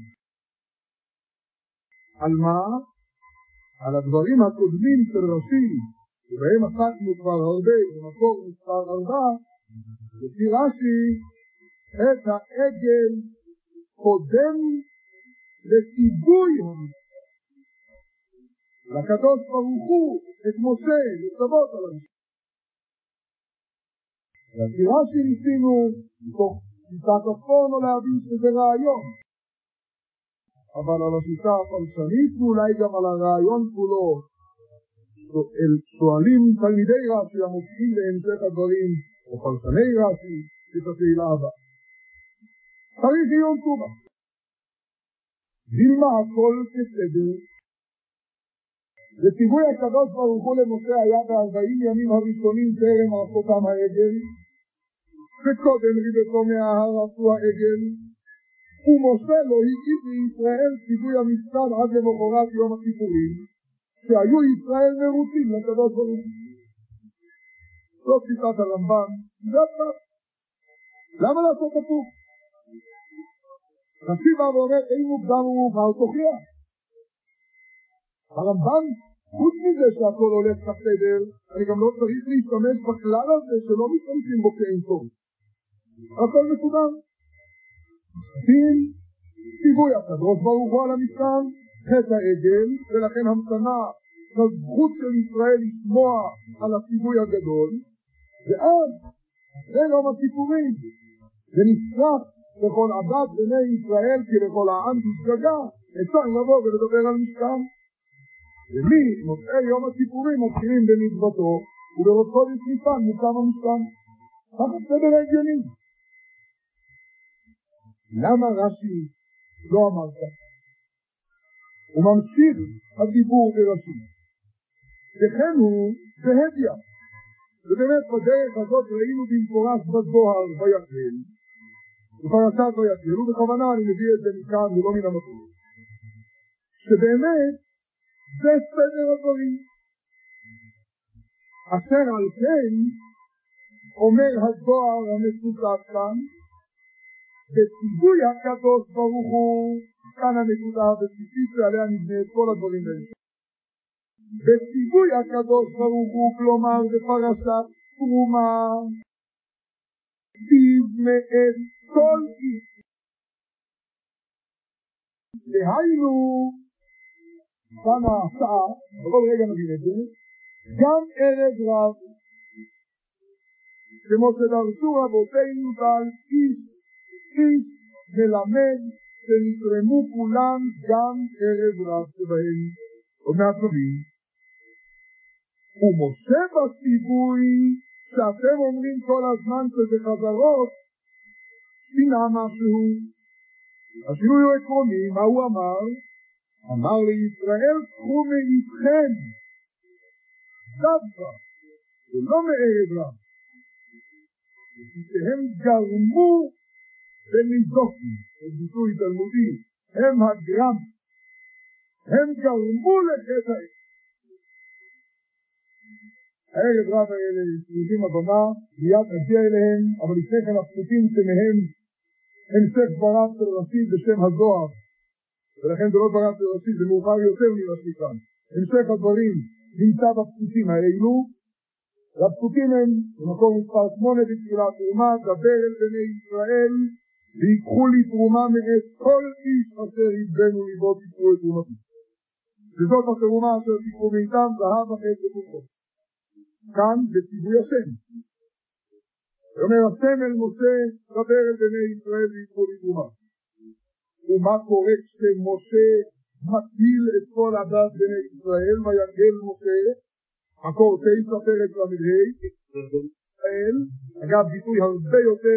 על מה? על הדברים הקודמים של רש"י, שבהם עסקנו כבר הרבה, במקור מספר 4, לפי רש"י, את העגל קודם לציווי המשכן. לקדוש ברוך הוא את משה לצוות על המשכן. לפי רש"י ניסינו מתוך שיטת הפורנו להבין שזה רעיון, אבל על השיטה הפרשנית ואולי גם על הרעיון כולו שואלים תלמידי רש"י המופיעים בהמשך הדברים או פרשני רש"י את השאלה הבאה. צריך עיון טובה. דילמה הכל כסדר. וציווי הקדוש ברוך הוא למשה היה ב40 ימים הראשונים טרם ערכותם העגל, וקודם ריבתו מההר עשו העגל, ומשה לא הגיד לישראל ציווי המשכן עד למחרת יום הכיפורים, שהיו ישראל מרוצים לקדוש ברוך הוא. זאת שיטת הרמב"ן, זה הפעם. למה לעשות הפוך? רש"י בא ואומר, אין מוקדם ומאוחר תוכיח. הרמב"ן, חוץ מזה שהכל הולך כסדר, אני גם לא צריך להשתמש בכלל הזה שלא משתמשים בו כאין טוב. הכל מסודר. דין, ציווי הקדוש ברוך הוא על המשכן, חטא העגל, ולכן המתנה לזכות של ישראל לשמוע על הציווי הגדול, ואז זה יום הכיפורים, ונצרח לכל עדת בני ישראל כי לכל העם בשגגה, אפשר לבוא ולדבר על משכן. ומי מוצאי יום הכיפורים מכירים במצוותו, ובראש חודש ניסן מוקם המשכן. ככה סדר הגיוני. למה רש"י לא אמר כך? הוא ממשיך הדיבור ברש"י. וכן הוא בהדיא. ובאמת בדרך הזאת ראינו במפורש בזוהר ויקהל, בפרשת ויקהל, ובכוונה אני מביא את זה מכאן ולא מן המקום, שבאמת זה סדר הדברים. אשר על כן אומר הזוהר המצוטט כאן, בציווי הקדוש ברוך הוא, כאן הנקודה הבסיסית שעליה נבנה את כל הדברים האלה. בציווי הקדוש ברוך הוא, כלומר בפרשת תרומה, ציו מאת כל איש. דהיינו, כאן ההצעה, בכל רגע נבין את זה, גם ערב רב, כמו שדרשו רבותינו על איש מלמד שנתרמו כולם גם ערב רב שבהם. עוד מעט נבין. ומשה בציווי שאתם אומרים כל הזמן שזה חזרות, שינה משהו. השינוי הוא עקרוני, מה הוא אמר? אמר לישראל, קחו מאיתכם דווקא, ולא מערב רב, שהם גרמו בניזוקים, בביטוי תלמודי, הם הגרם, הם גרמו לחטא. הערב רב האלה יודעים הבמה, מיד נגיע אליהם, אבל לפני כן הפסוקים שמהם המשך דבריו של רש"י בשם הזוהר, ולכן זה לא דבריו של רש"י, זה מאוחר יותר מרש"י כאן. המשך הדברים נמצא בפסוקים האלו, והפסוקים הם במקום מספר 8 בתחילת תרומה, דבר אל בני ישראל, ויקחו לי תרומה מאת כל איש אשר ידבנו ליבו תקחו את תרומתי. וזאת התרומה אשר תקחו מאיתם, זהב וחץ וגופו. כאן בציווי השם. אומר הסמל משה דבר אל בני ישראל ויתחו לתרומה. ומה קורה כשמשה מטיל את כל עדת בני ישראל ויגל משה מקור 9 פרק למדהי ישראל, אגב ביטוי הרבה יותר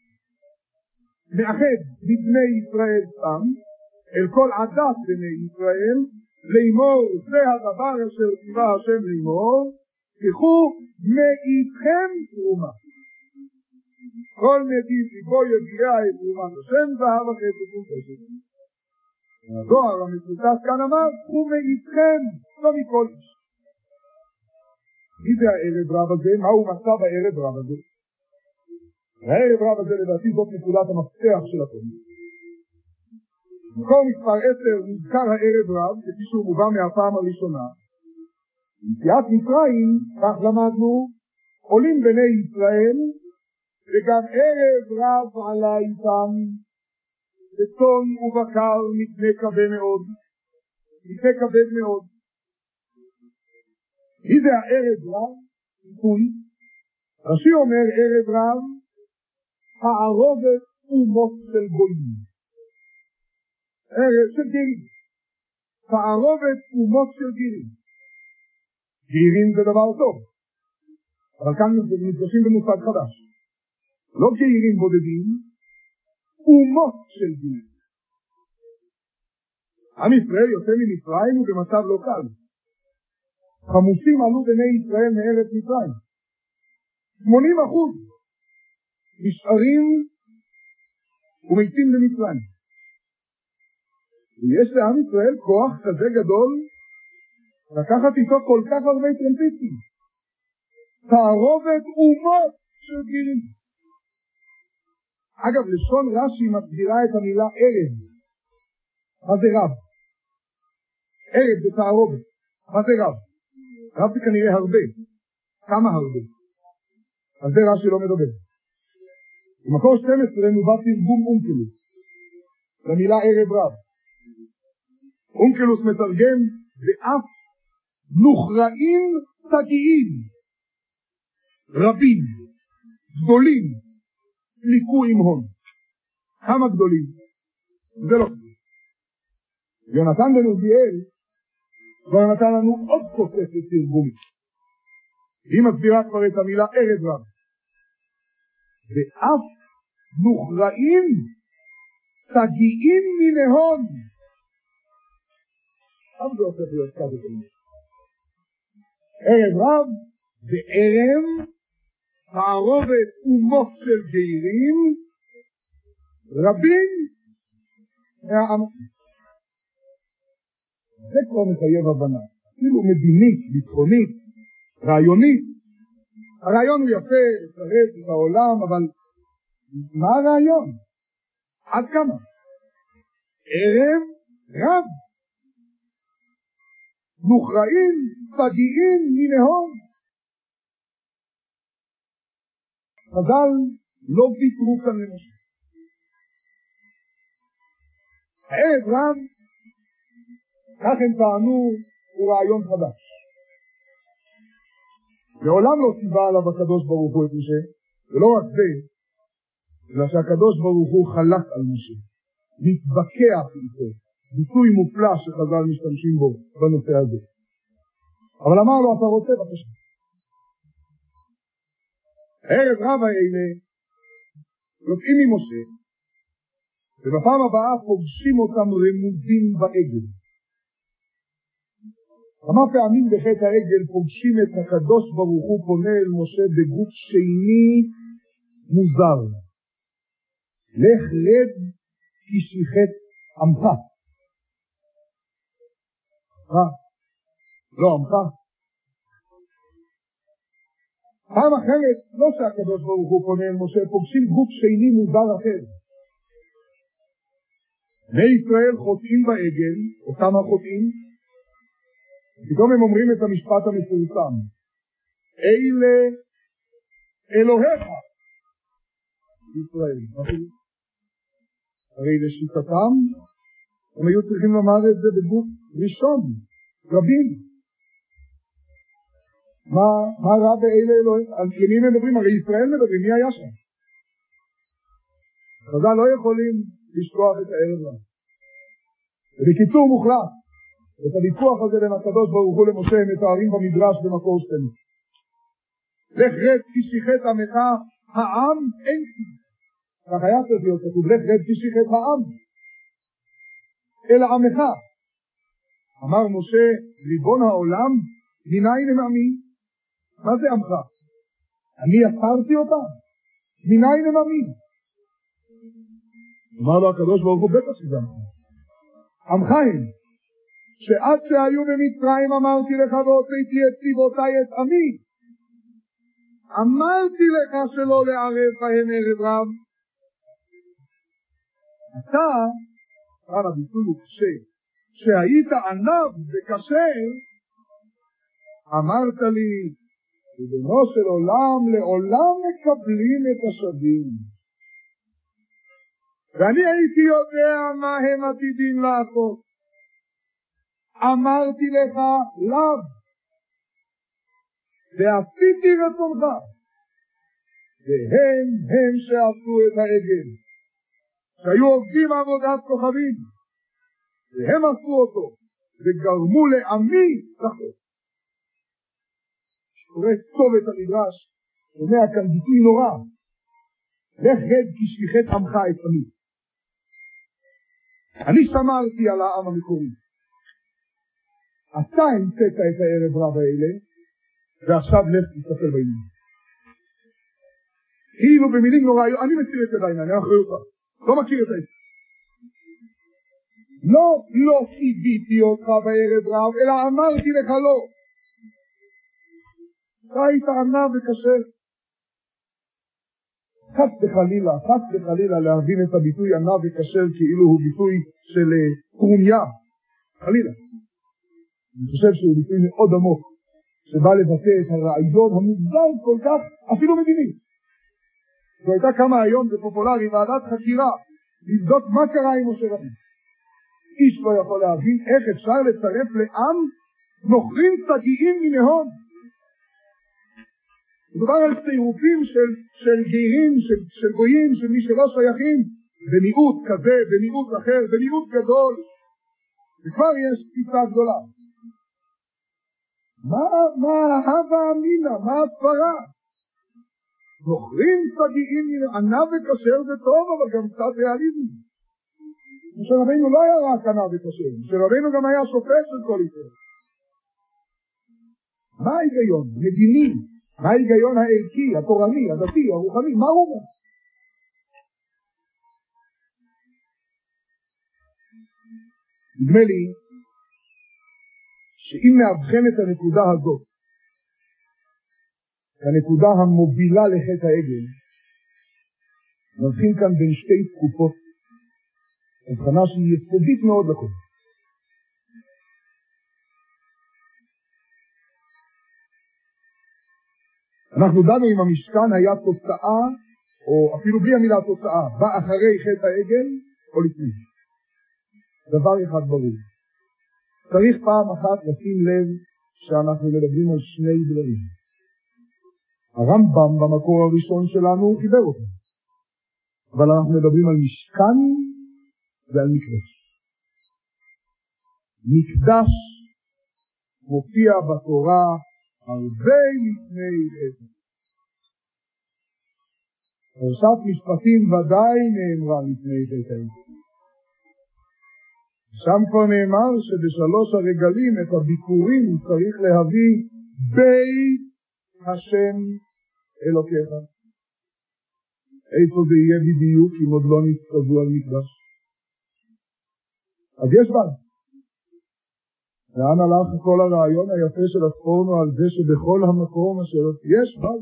מאחד בבני ישראל סתם אל כל עדת בני ישראל לאמור זה הדבר אשר ציווה השם לאמור קחו מאיתכם תרומה כל מדיד ליבו יגיע את תרומת השם זהב וחסד וחסד. הזוהר המצוטט כאן אמר קחו מאיתכם לא מכל איש. מי זה הערב רב הזה? מהו מצב הערב רב הזה? הערב רב הזה לדעתי זאת נקודת המפתח של התורה. מקור מספר 10 נזכר הערב רב כפי שהוא מובא מהפעם הראשונה. ביציאת מצרים, כך למדנו, עולים בני ישראל וגם ערב רב עלה איתם בצאן ובקר מקנה כבד מאוד, מקנה כבד מאוד. מי זה הערב רב? רש"י אומר ערב רב הערובת אומות של גויים. ערב של גירים. הערובת אומות של גירים. גירים זה דבר טוב, אבל כאן מתגשים במושג חדש. לא גירים בודדים, אומות של גירים. עם ישראל יוצא ממצרים ובמצב לא קל. חמושים עלו בני ישראל מארץ מצרים. 80% נשארים ומתים במצרים. ויש לעם ישראל כוח כזה גדול לקחת איתו כל כך הרבה טרמפיסטים. תערובת אומות של גירים. אגב, לשון רש"י מסבירה את המילה ערב. מה זה רב? ערב זה תערובת. מה זה רב? רב זה כנראה הרבה. כמה הרבה? על זה רש"י לא מדבר. במקור 12 מובא תרגום אונקלוס למילה ערב רב. אונקלוס מתרגם ואף נוכרעים תגיעים רבים גדולים סליקו עם הון. כמה גדולים? זה לא. יונתן בן עוזיאל כבר נתן לנו עוד תוספת תרגומית. היא מסבירה כבר את המילה ערב רב. ואף נוכרעים תגיעים מן ההון. כמה זה הופך להיות כזה? ערב רב וערב תערובת אומות של גיירים רבים מהעם. זה כבר מחייב הבנה, אפילו מדינית, ביטחונית, רעיונית. הרעיון הוא יפה, לשרת את העולם, אבל מה הרעיון? עד כמה? ערב רב מוכרעים פגיעים מנהון. חז"ל לא ויתרו כאן למשל. הערב רב, כך הם טענו, הוא רעיון חדש. לעולם לא ציווה עליו הקדוש ברוך הוא את משה, ולא רק זה, אלא שהקדוש ברוך הוא חלק על משה, מתווכח איתו, ביטוי מופלא שחז"ל משתמשים בו בנושא הזה. אבל אמר לו, אתה רוצה בבקשה. הערב רב האלה יוצאים ממשה, ובפעם הבאה פוגשים אותם רמוזים בעגל. כמה פעמים בחטא העגל פוגשים את הקדוש ברוך הוא פונה אל משה בגוף שני מוזר. לך רד כי שיחת עמך. לא עמך. פעם אחרת, לא שהקדוש ברוך הוא פונה אל משה, פוגשים גוף שני מוזר אחר. בני ישראל חוטאים בעגל, אותם החוטאים, פתאום הם אומרים את המשפט המפורסם, אלה אלוהיך ישראל. הרי לשיטתם הם היו צריכים לומר את זה בגוף ראשון, רבים. מה רע באלה אלוהים? על מי מדברים? הרי ישראל מדברים, מי היה שם? חז"ל לא יכולים לשכוח את הערב רב. ובקיצור מוחלט, את הוויכוח הזה בין הקדוש ברוך הוא למשה הם מתארים במדרש במקור 12. לך רד כי שיחת עמך העם אין כי. כך היה צריך להיות כתוב, לך רד כי שיחת העם אל עמך. אמר משה, ריבון העולם, מניין הם עמי? מה זה עמך? אני יצרתי אותם? מניין הם עמי? אמר לו הקדוש ברוך הוא, בטח שזה עמך. עמך הם, שעד שהיו במצרים אמרתי לך והוצאתי את צבאותיי את עמי. אמרתי לך שלא לערב בהם ערב רב. אתה, כאן הביטוי הוא קשה, שהיית ענב וקשה, אמרת לי, ריבונו של עולם, לעולם מקבלים את השבים. ואני הייתי יודע מה הם עתידים לעשות. אמרתי לך, לאו. ועשיתי רצונך. והם שעשו את העגל. שהיו עובדים עבודת כוכבים. והם עשו אותו. וגרמו לעמי לחוק. שקורא טוב את המדרש, שומע כאן ביטוי נורא. לך רד כי שליחת עמך את עמי. אני שמרתי על העם המקורי. אתה המצאת את הערב רב האלה, ועכשיו לך תסתכל בעניין. כאילו במילים נוראיות, אני מכיר את העניין, אני אחרי אותך. לא מכיר את העניין. לא חיביתי אותך בערב רב, אלא אמרתי לך לא. אתה היית ענב וקשה. חס וחלילה להבין את הביטוי ענב וקשה כאילו הוא ביטוי של קרומיה. חלילה. אני חושב שהוא ביטוי מאוד עמוק, שבא לבטא את הרעיון המוגדר כל כך, אפילו מדיני. זו הייתה כמה היום, זה פופולרי, ועדת חקירה, לבדוק מה קרה עם משה רבנו. איש לא יכול להבין איך אפשר לצרף לעם נוכרים תגיעים מנהון. מדובר על צירופים של גרים, של גויים, של מי שלא שייכים, במיעוט כזה, במיעוט אחר, במיעוט גדול, וכבר יש תפיסה גדולה. מה ההווה אמינה? מה הסברה? נוכרים תגיעים ענה וקשר זה טוב, אבל גם קצת ריאליזם. משה רבינו לא היה רק ענה וקשר, משה רבינו גם היה שופט של כל ישראל. מה ההיגיון? מדיני. מה ההיגיון הערכי, התורני, הדתי, הרוחני? מה הוא אומר? נדמה לי שאם נאבחן את הנקודה הזאת, הנקודה המובילה לחטא העגל, נבחין כאן בין שתי תקופות, הבחנה שהיא יסודית מאוד לכל. אנחנו דנו אם המשכן היה תוצאה, או אפילו בלי המילה תוצאה, בא אחרי חטא העגל או לפני. דבר אחד ברור. צריך פעם אחת לשים לב שאנחנו מדברים על שני דברים. הרמב"ם במקור הראשון שלנו חיבר אותו. אבל אנחנו מדברים על משכן ועל מקדש. מקדש מופיע בתורה הרבה לפני חטא. פרשת משפטים ודאי נאמרה לפני חטא. שם כבר נאמר שבשלוש הרגלים את הביקורים צריך להביא בית השם אלוקיך. איפה זה יהיה בדיוק אם עוד לא נצטוו על מקדש? אז יש בן. לאן הלך כל הרעיון היפה של הספורנו על זה שבכל המקום אשר יש בן.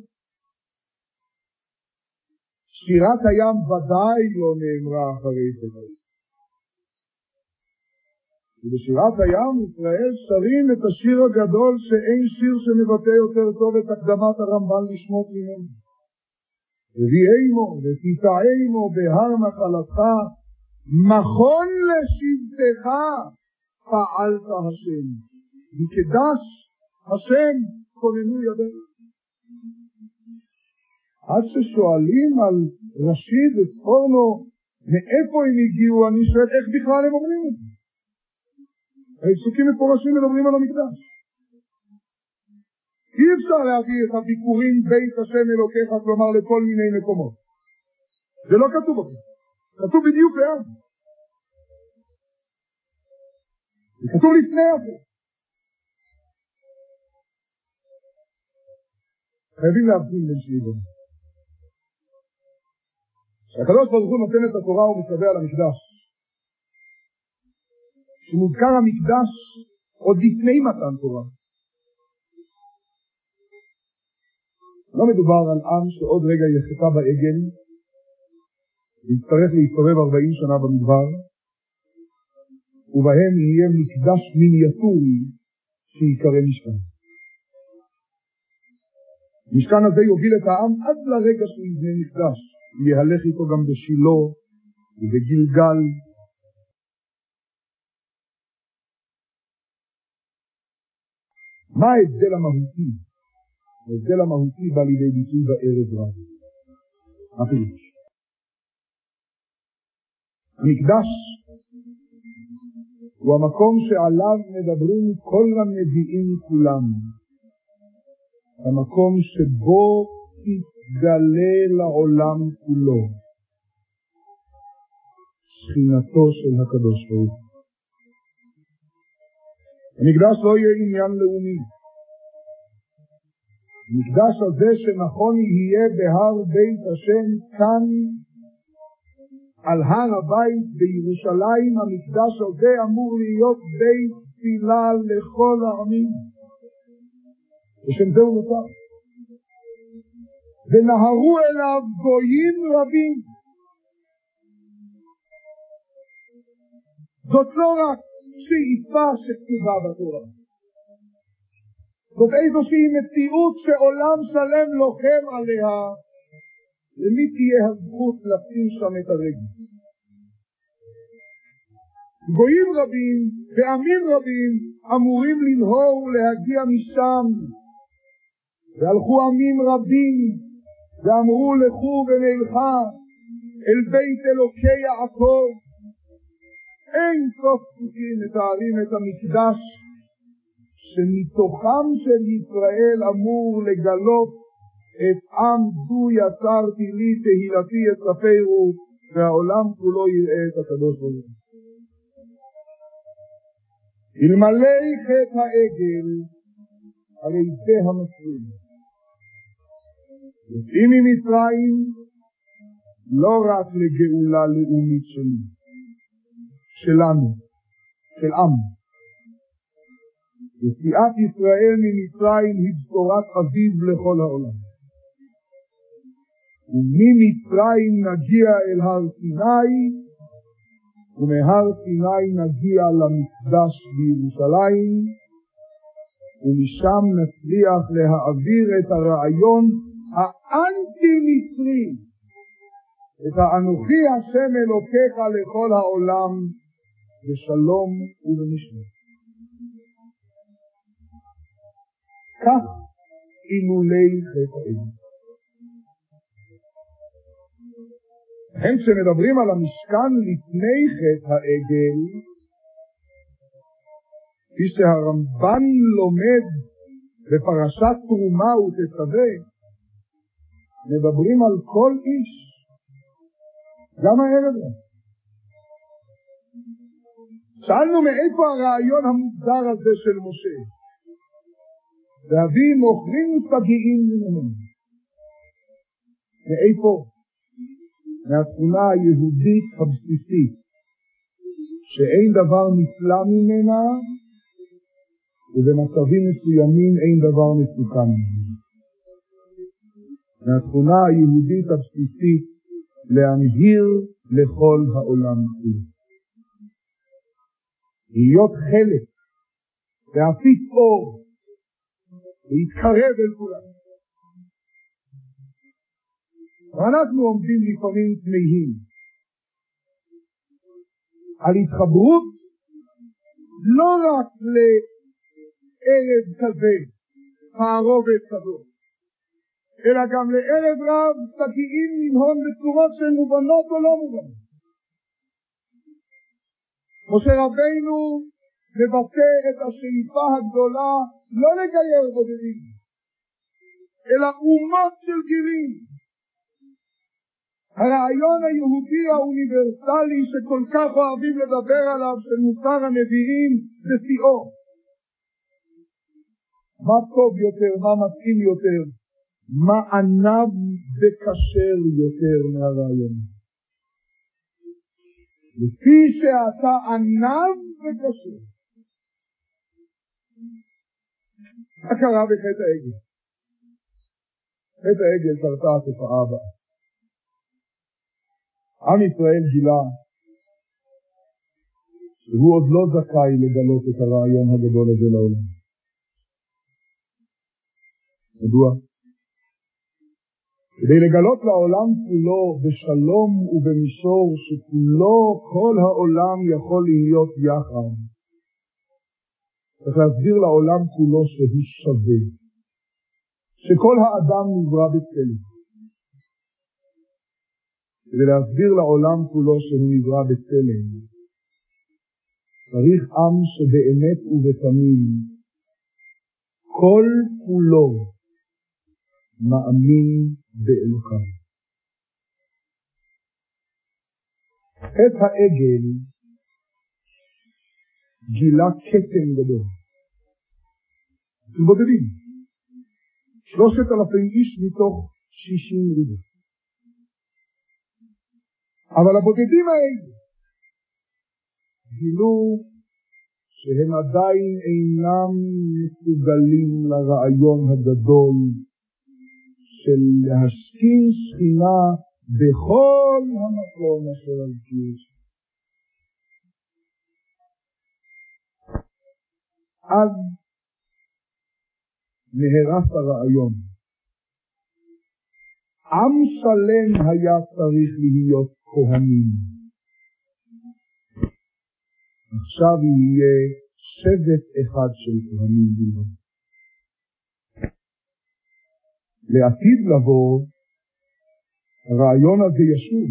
שירת הים ודאי לא נאמרה אחרי חטא. ובשירת הים ישראל שרים את השיר הגדול שאין שיר שמבטא יותר טוב את הקדמת הרמב"ן לשמות ממנו. וביאמו ותיטעמו בהר נחלתך, מכון לשבתך פעלת השם. מקדש השם כוננו ידיך. עד ששואלים על רשיד וספורנו, מאיפה הם הגיעו, אני שואל איך בכלל הם אומרים את זה. הפסוקים מפורשים מדברים על המקדש. אי אפשר להביא את הביקורים בית השם אלוקיך, כלומר לכל מיני מקומות. זה לא כתוב בזה. כתוב בדיוק לאן. זה כתוב לפני הזה. חייבים להבחין בין שני דברים. כשהקדוש ברוך הוא נותן את התורה ומצווה על המקדש, כשמוזכר המקדש עוד לפני מתן תורה, לא מדובר על עם שעוד רגע יחטא בעגל ויצטרך להסתובב 40 שנה במדבר, ובהם יהיה מקדש מיניאטורי שיקרא משכן. המשכן הזה יוביל את העם עד לרגע שהוא יבנה מקדש, יהלך איתו גם בשילה ובגילגל. מה ההבדל המהותי? ההבדל המהותי בא לידי ביטוי בערב רב. מה פירוש? המקדש הוא המקום שעליו מדברים כל הנביאים כולם. המקום שבו תתגלה לעולם כולו שכינתו של הקדוש ברוך הוא. המקדש לא יהיה עניין לאומי. המקדש הזה שנכון יהיה בהר בית השם כאן על הר הבית בירושלים, המקדש הזה אמור להיות בית תפילה לכל העמים. ושם זהו נותר. ונהרו אליו גויים רבים. זאת לא רק שאיפה שכתובה בתורה. זאת איזושהי מציאות שעולם שלם לוחם עליה, למי תהיה הזכות לשים שם את הרגל. גויים רבים ועמים רבים אמורים לנהור ולהגיע משם, והלכו עמים רבים ואמרו לכו ונלכה אל בית אלוקי יעקב. אין סוף פסוקים מתארים את המקדש שמתוכם של ישראל אמור לגלות את עם זו יצרתי לי תהילתי יספרו, והעולם כולו יראה את הקדוש ברוך הוא. אלמלא חטא העגל הרי זה המצרים. יוצאים ממצרים לא רק לגאולה לאומית שלנו, של עם. יציאת ישראל ממצרים היא בשורת אביב לכל העולם. וממצרים נגיע אל הר סיני, ומהר סיני נגיע למקדש בירושלים, ומשם נצליח להעביר את הרעיון האנטי-מצרי, את האנוכי השם אלוקיך לכל העולם, בשלום ובמשפט. כך אילולי חטא העגל. הם כשמדברים על המשכן לפני חטא העגל, כפי שהרמב"ן לומד בפרשת תרומה ותצווה, מדברים על כל איש, גם הערב. שאלנו מאיפה הרעיון המוגדר הזה של משה, להביא מוכרים ופגיעים ממנו. מאיפה? מהתכונה היהודית הבסיסית, שאין דבר נפלא ממנה, ובמצבים מסוימים אין דבר מסוכן ממנה. מהתכונה היהודית הבסיסית, להנהיר לכל העולם כולו. להיות חלק, להפיץ אור, להתקרב אל כולם. ואנחנו עומדים לפעמים תמהים על התחברות לא רק לערב כזה, הערובת כזאת, אלא גם לערב רב תגיעים לנהון בצורות שהן מובנות או לא מובנות. משה רבינו מבטא את השאיפה הגדולה לא לגייר בודדים, אלא אומות של גירים. הרעיון היהודי האוניברסלי שכל כך אוהבים לדבר עליו של מוסר הנביאים זה שיאו. מה טוב יותר, מה מתאים יותר, מה ענב וקשר יותר מהרעיון. לפי שאתה ענב וקשר. מה קרה בחטא העגל? חטא העגל קרתה התופעה הבאה. עם ישראל גילה שהוא עוד לא זכאי לגלות את הרעיון הגדול הזה לעולם. מדוע? כדי לגלות לעולם כולו בשלום ובמישור שכולו כל העולם יכול להיות יחד, צריך להסביר לעולם כולו שהוא שווה, שכל האדם נברא בצלם. כדי להסביר לעולם כולו שהוא נברא בצלם, צריך עם שבאמת ובתמים כל כולו מאמין באלוהיו. את העגל גילה קטן גדול. בודדים. 3,000 איש מתוך 60 ריבות. אבל הבודדים האלה גילו שהם עדיין אינם מסוגלים לרעיון הגדול של להשכין שכינה בכל המקום אשר על קיש. אז נהרס הרעיון. עם שלם היה צריך להיות כהנים. עכשיו יהיה שבט אחד של כהנים בלבד. לעתיד לבוא, הרעיון הזה ישוב.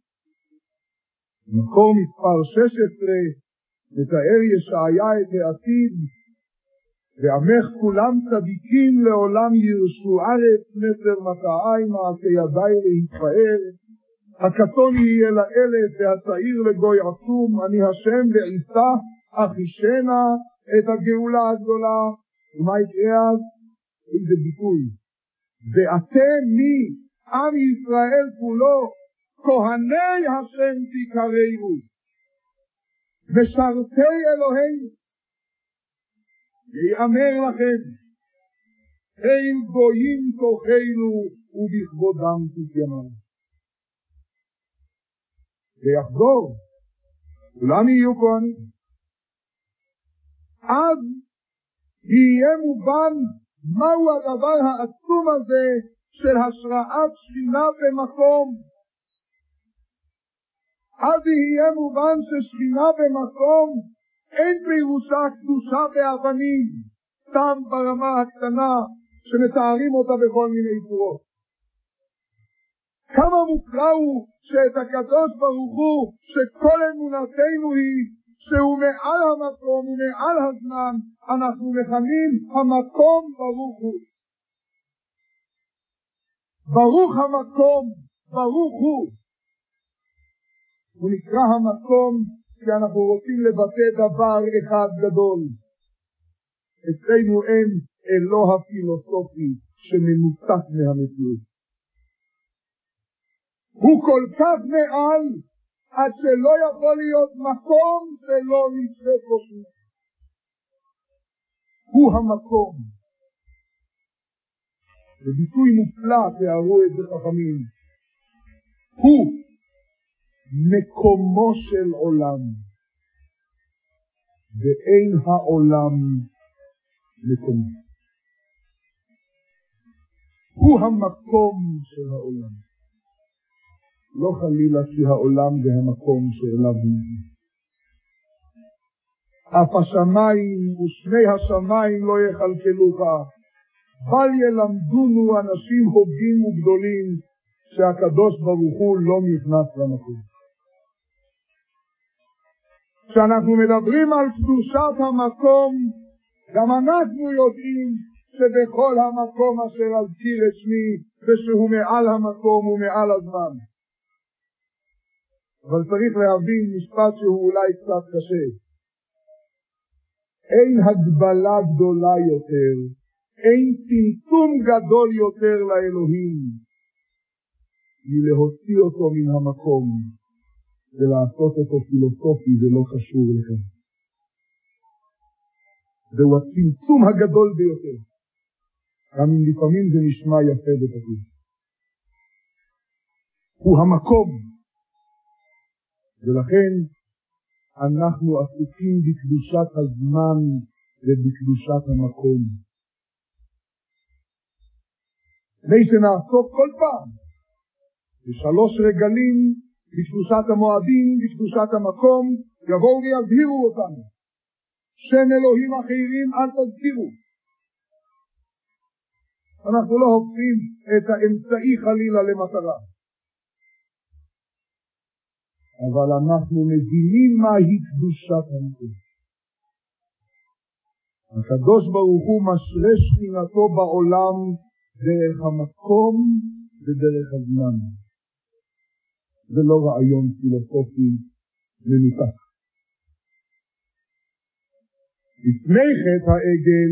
מקור מספר 16 מתאר ישעיה את העתיד, ועמך כולם צדיקים לעולם ירשו ארץ, נצר מטעי מעשה ידי להתפאר, הקטון יהיה לאלף והצעיר לגוי עצום, אני השם בעיסה אחישנה את הגאולה הגדולה. ומה יקרה אז? איזה ביטוי. ואתם מי? עם ישראל כולו, כהני השם תקראו, משרתי אלוהינו. יאמר לכם, חיל גויים תוכנו ובכבודם תתיימרו. ויחזור, כולם יהיו כהנים. אז יהיה מובן מהו הדבר העצום הזה של השראת שכינה במקום. אז יהיה מובן ששכינה במקום אין פירושה קדושה באבנים, סתם ברמה הקטנה שמתארים אותה בכל מיני צורות. כמה מופלא הוא שאת הקדוש ברוך הוא, שכל אמונתנו היא שהוא מעל המקום ומעל הזמן, אנחנו מכנים המקום ברוך הוא. ברוך המקום, ברוך הוא. הוא נקרא המקום כי אנחנו רוצים לבטא דבר אחד גדול. אצלנו אין אלוה הפילוסופי שמנותק מהמציאות. הוא כל כך מעל עד שלא יכול להיות מקום שלא נצא פשוט. הוא המקום. בביטוי מופלא תיארו את זה חכמים. הוא מקומו של עולם, ואין העולם מקומו. הוא המקום של העולם. לא חלילה כי העולם זה המקום שאליו נמצא. אף השמיים ושני השמיים לא יחלקלוך, בל ילמדונו אנשים הוגים וגדולים שהקדוש ברוך הוא לא נכנס למקום. כשאנחנו מדברים על קדושת המקום, גם אנחנו יודעים שבכל המקום אשר אזכיר את שמי, ושהוא מעל המקום ומעל הזמן. אבל צריך להבין משפט שהוא אולי קצת קשה. אין הגבלה גדולה יותר, אין צמצום גדול יותר לאלוהים, מלהוציא אותו מן המקום, ולעשות אותו פילוסופי, זה לא קשור לכם. זהו הצמצום הגדול ביותר. גם אם לפעמים זה נשמע יפה ותקוד. הוא המקום. ולכן אנחנו עסוקים בקדושת הזמן ובקדושת המקום. לפני שנעסוק כל פעם בשלוש רגלים בקדושת המועדים, בקדושת המקום, יבואו ויבהירו אותנו. שם אלוהים אחרים אל תזכירו. אנחנו לא הופכים את האמצעי חלילה למטרה. אבל אנחנו מבינים מהי קדושת המקום. הקדוש ברוך הוא משרה שכינתו בעולם דרך המקום ודרך הזמן. זה לא רעיון פילוסופי מנותק. לפני חטא העגל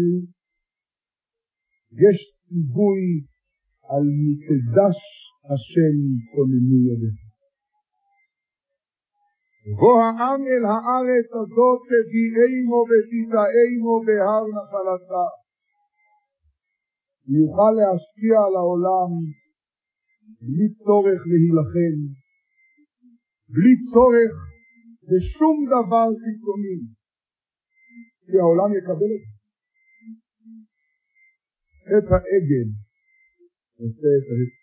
יש ציווי על מקדש השם כוננו ידיך. בוא העם אל הארץ הזאת תביאמו ותיטעמו בהר נחלתך. יוכל להשפיע על העולם בלי צורך להילחם, בלי צורך בשום דבר חיצוני, כי העולם יקבל את זה. את העגל עושה את ההפך.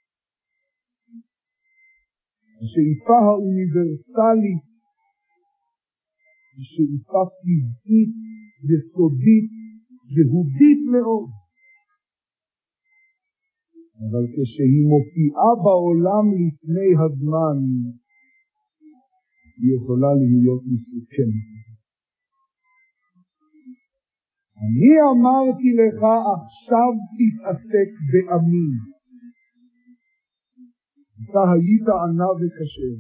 השאיפה האוניברסלית היא שאיפה טבעית, יסודית, יהודית מאוד. אבל כשהיא מופיעה בעולם לפני הזמן, היא יכולה להיות מסוכנת. אני אמרתי לך עכשיו תתעסק בעמי. אתה היית ענה וקשה,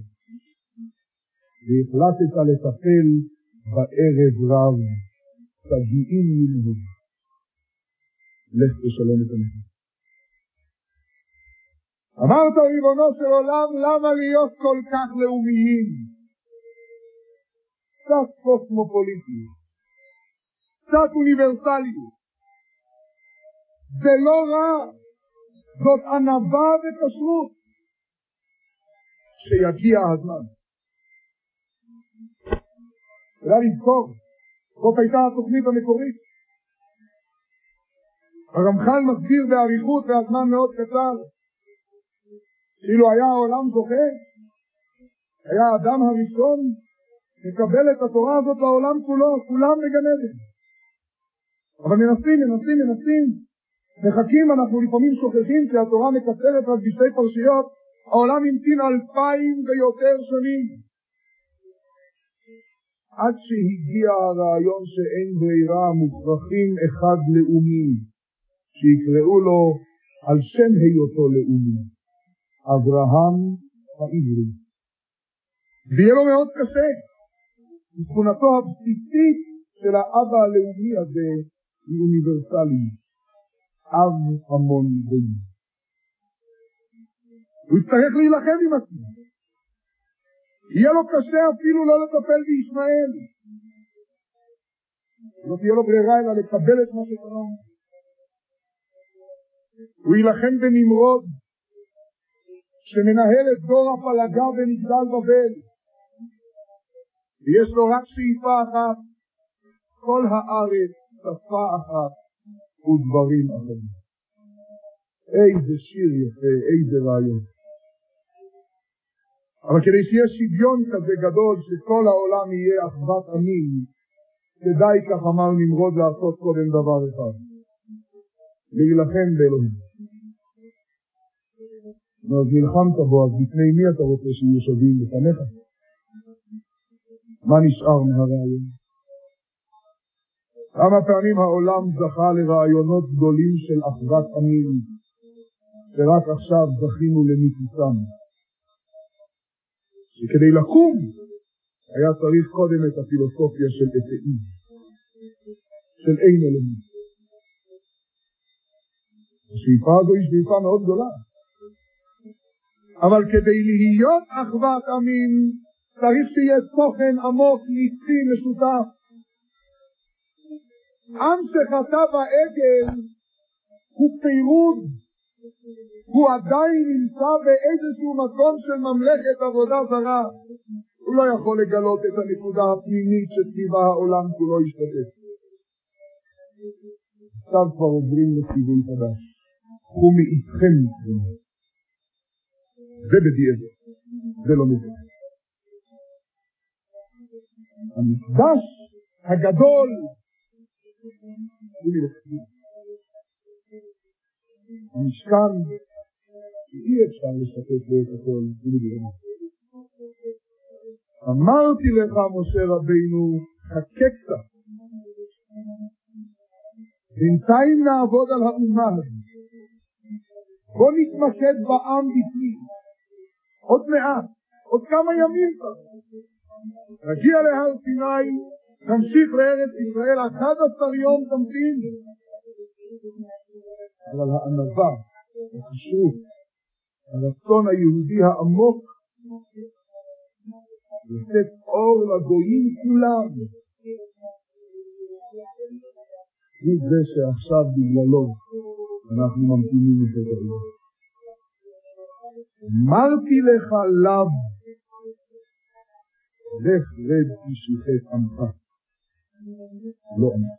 והחלטת לטפל בערב רב, תגיעים מלבו. לך תשלם את המחיר. אמרת ריבונו של עולם, למה להיות כל כך לאומיים? קצת קוסמופוליטי, קצת אוניברסליות. זה לא רע, זאת ענווה וכשרות. שיגיע הזמן. אולי לזכור, זאת הייתה התוכנית המקורית. הרמח"ל מסביר באריכות והזמן מאוד קצר. אילו היה העולם זוכה, היה האדם הראשון לקבל את התורה הזאת לעולם כולו, כולם בגן עדן. אבל מנסים, מחכים, אנחנו לפעמים שוכחים כי התורה מקצרת רק בשתי פרשיות, העולם המתין 2000 ויותר שנים. עד שהגיע הרעיון שאין ברירה, מוכרחים אחד לאומי, שיקראו לו על שם היותו לאומי, אברהם העברי. ויהיה לו מאוד קשה. תכונתו הבסיסית של האבא הלאומי הזה היא אוניברסלי. אב המון גויים. הוא יצטרך להילחם עם עצמו. יהיה לו קשה אפילו לא לטפל בישמעאל. לא תהיה לו ברירה אלא לקבל את מה שקרה. הוא יילחם בנמרוד, שמנהל את דור הפלגה במגדל בבל. ויש לו רק שאיפה אחת, כל הארץ שפה אחת ודברים אחרים. איזה שיר יפה, איזה רעיון. אבל כדי שיהיה שוויון כזה גדול שכל העולם יהיה אחוות עמים, כדאי, כך אמר נמרוד, לעשות קודם דבר אחד. להילחם באלוהים. אז נלחמת בו, אז בפני מי אתה רוצה שיהיו שווים לפניך? מה נשאר מהרעיון? כמה פעמים העולם זכה לרעיונות גדולים של אחוות עמים, שרק עכשיו זכינו לניצוצם. שכדי לקום היה צריך קודם את הפילוסופיה של אתאי, של אין אלוהים. השאיפה הזו היא שאיפה מאוד גדולה. אבל כדי להיות אחוות עמים, צריך שיהיה תוכן עמוק, ניצי, משותף. עם שחטא בעגל הוא פירוד, הוא עדיין נמצא באיזשהו מקום של ממלכת עבודה זרה. הוא לא יכול לגלות את הנקודה הפנימית שסביבה העולם כולו ישתתף. עכשיו כבר עוברים לציווי חדש. הוא מאיתכם זה בדיעבד, זה לא נקרא. המקדש הגדול המשכן שאי אפשר לשתף בו את הכל. אמרתי לך משה רבינו, חכה קצת, בינתיים נעבוד על האומה הזאת, בוא נתמקד בעם בפנים, עוד מעט, עוד כמה ימים כבר נגיע להר סיני, נמשיך לארץ ישראל, 11 יום תמתין. אבל הענווה, החשוב, הרצון היהודי העמוק לתת אור לגויים כולם, הוא זה שעכשיו בגללו אנחנו ממתינים את זה. אמרתי לך לאו, לך רד תשליחי עמך. לא עמך.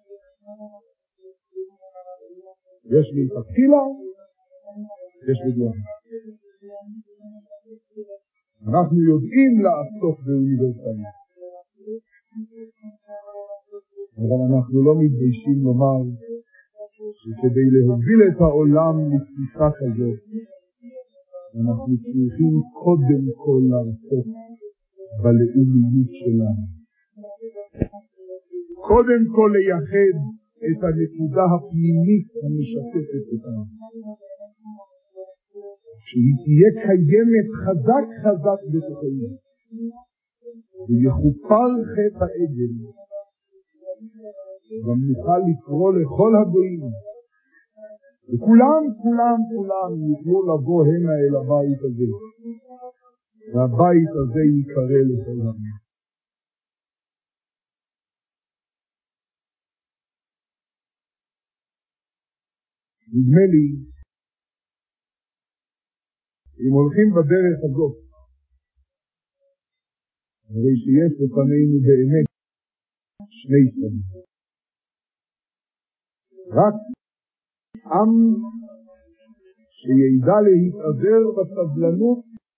יש לי תחילה, יש לי גלם. אנחנו יודעים לעסוק באוניברסלית. אבל אנחנו לא מתביישים לומר שכדי להוביל את העולם לתפיסה כזאת, אנחנו צריכים קודם כל לעסוק בלאומיות שלנו. קודם כל לייחד את הנקודה הפנימית המשתפת אותנו. שהיא תהיה קיימת חזק חזק בתוכנו. ויחופר חטא העגל. גם נוכל לקרוא לכל הגויים. וכולם יוכלו לבוא הנה אל הבית הזה. והבית הזה יקרא לכל העם. נדמה לי, אם הולכים בדרך הזאת, הרי שיש לפנינו באמת שני צדדים. רק עם שידע להתעבר בסבלנות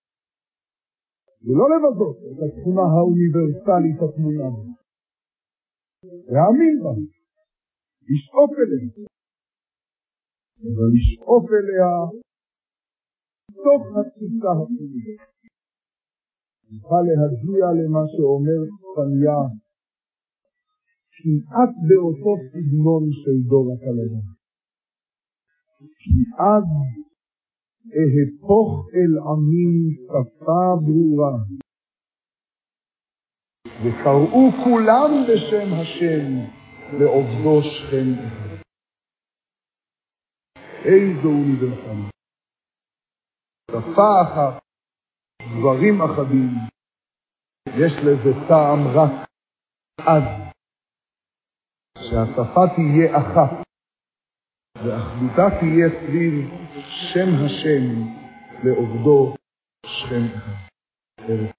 ולא לבזות את התכונה האוניברסלית התמונה. להאמין בה, לשאוף אליה, ולשאוף אליה תוך התפיסה הפנימית. נוכל להגיע למה שאומר צפניה, כמעט באותו סגנון של דור הקלדה. כי אז אהפוך אל עמים שפה ברורה, וקראו כולם בשם השם לעובדו שכם אחד. איזו אוניברסלית. שפה אחת, דברים אחדים, יש לזה טעם רק אז, שהשפה תהיה אחת, ואחדותה תהיה סביב שם השם לעובדו שכם אחד.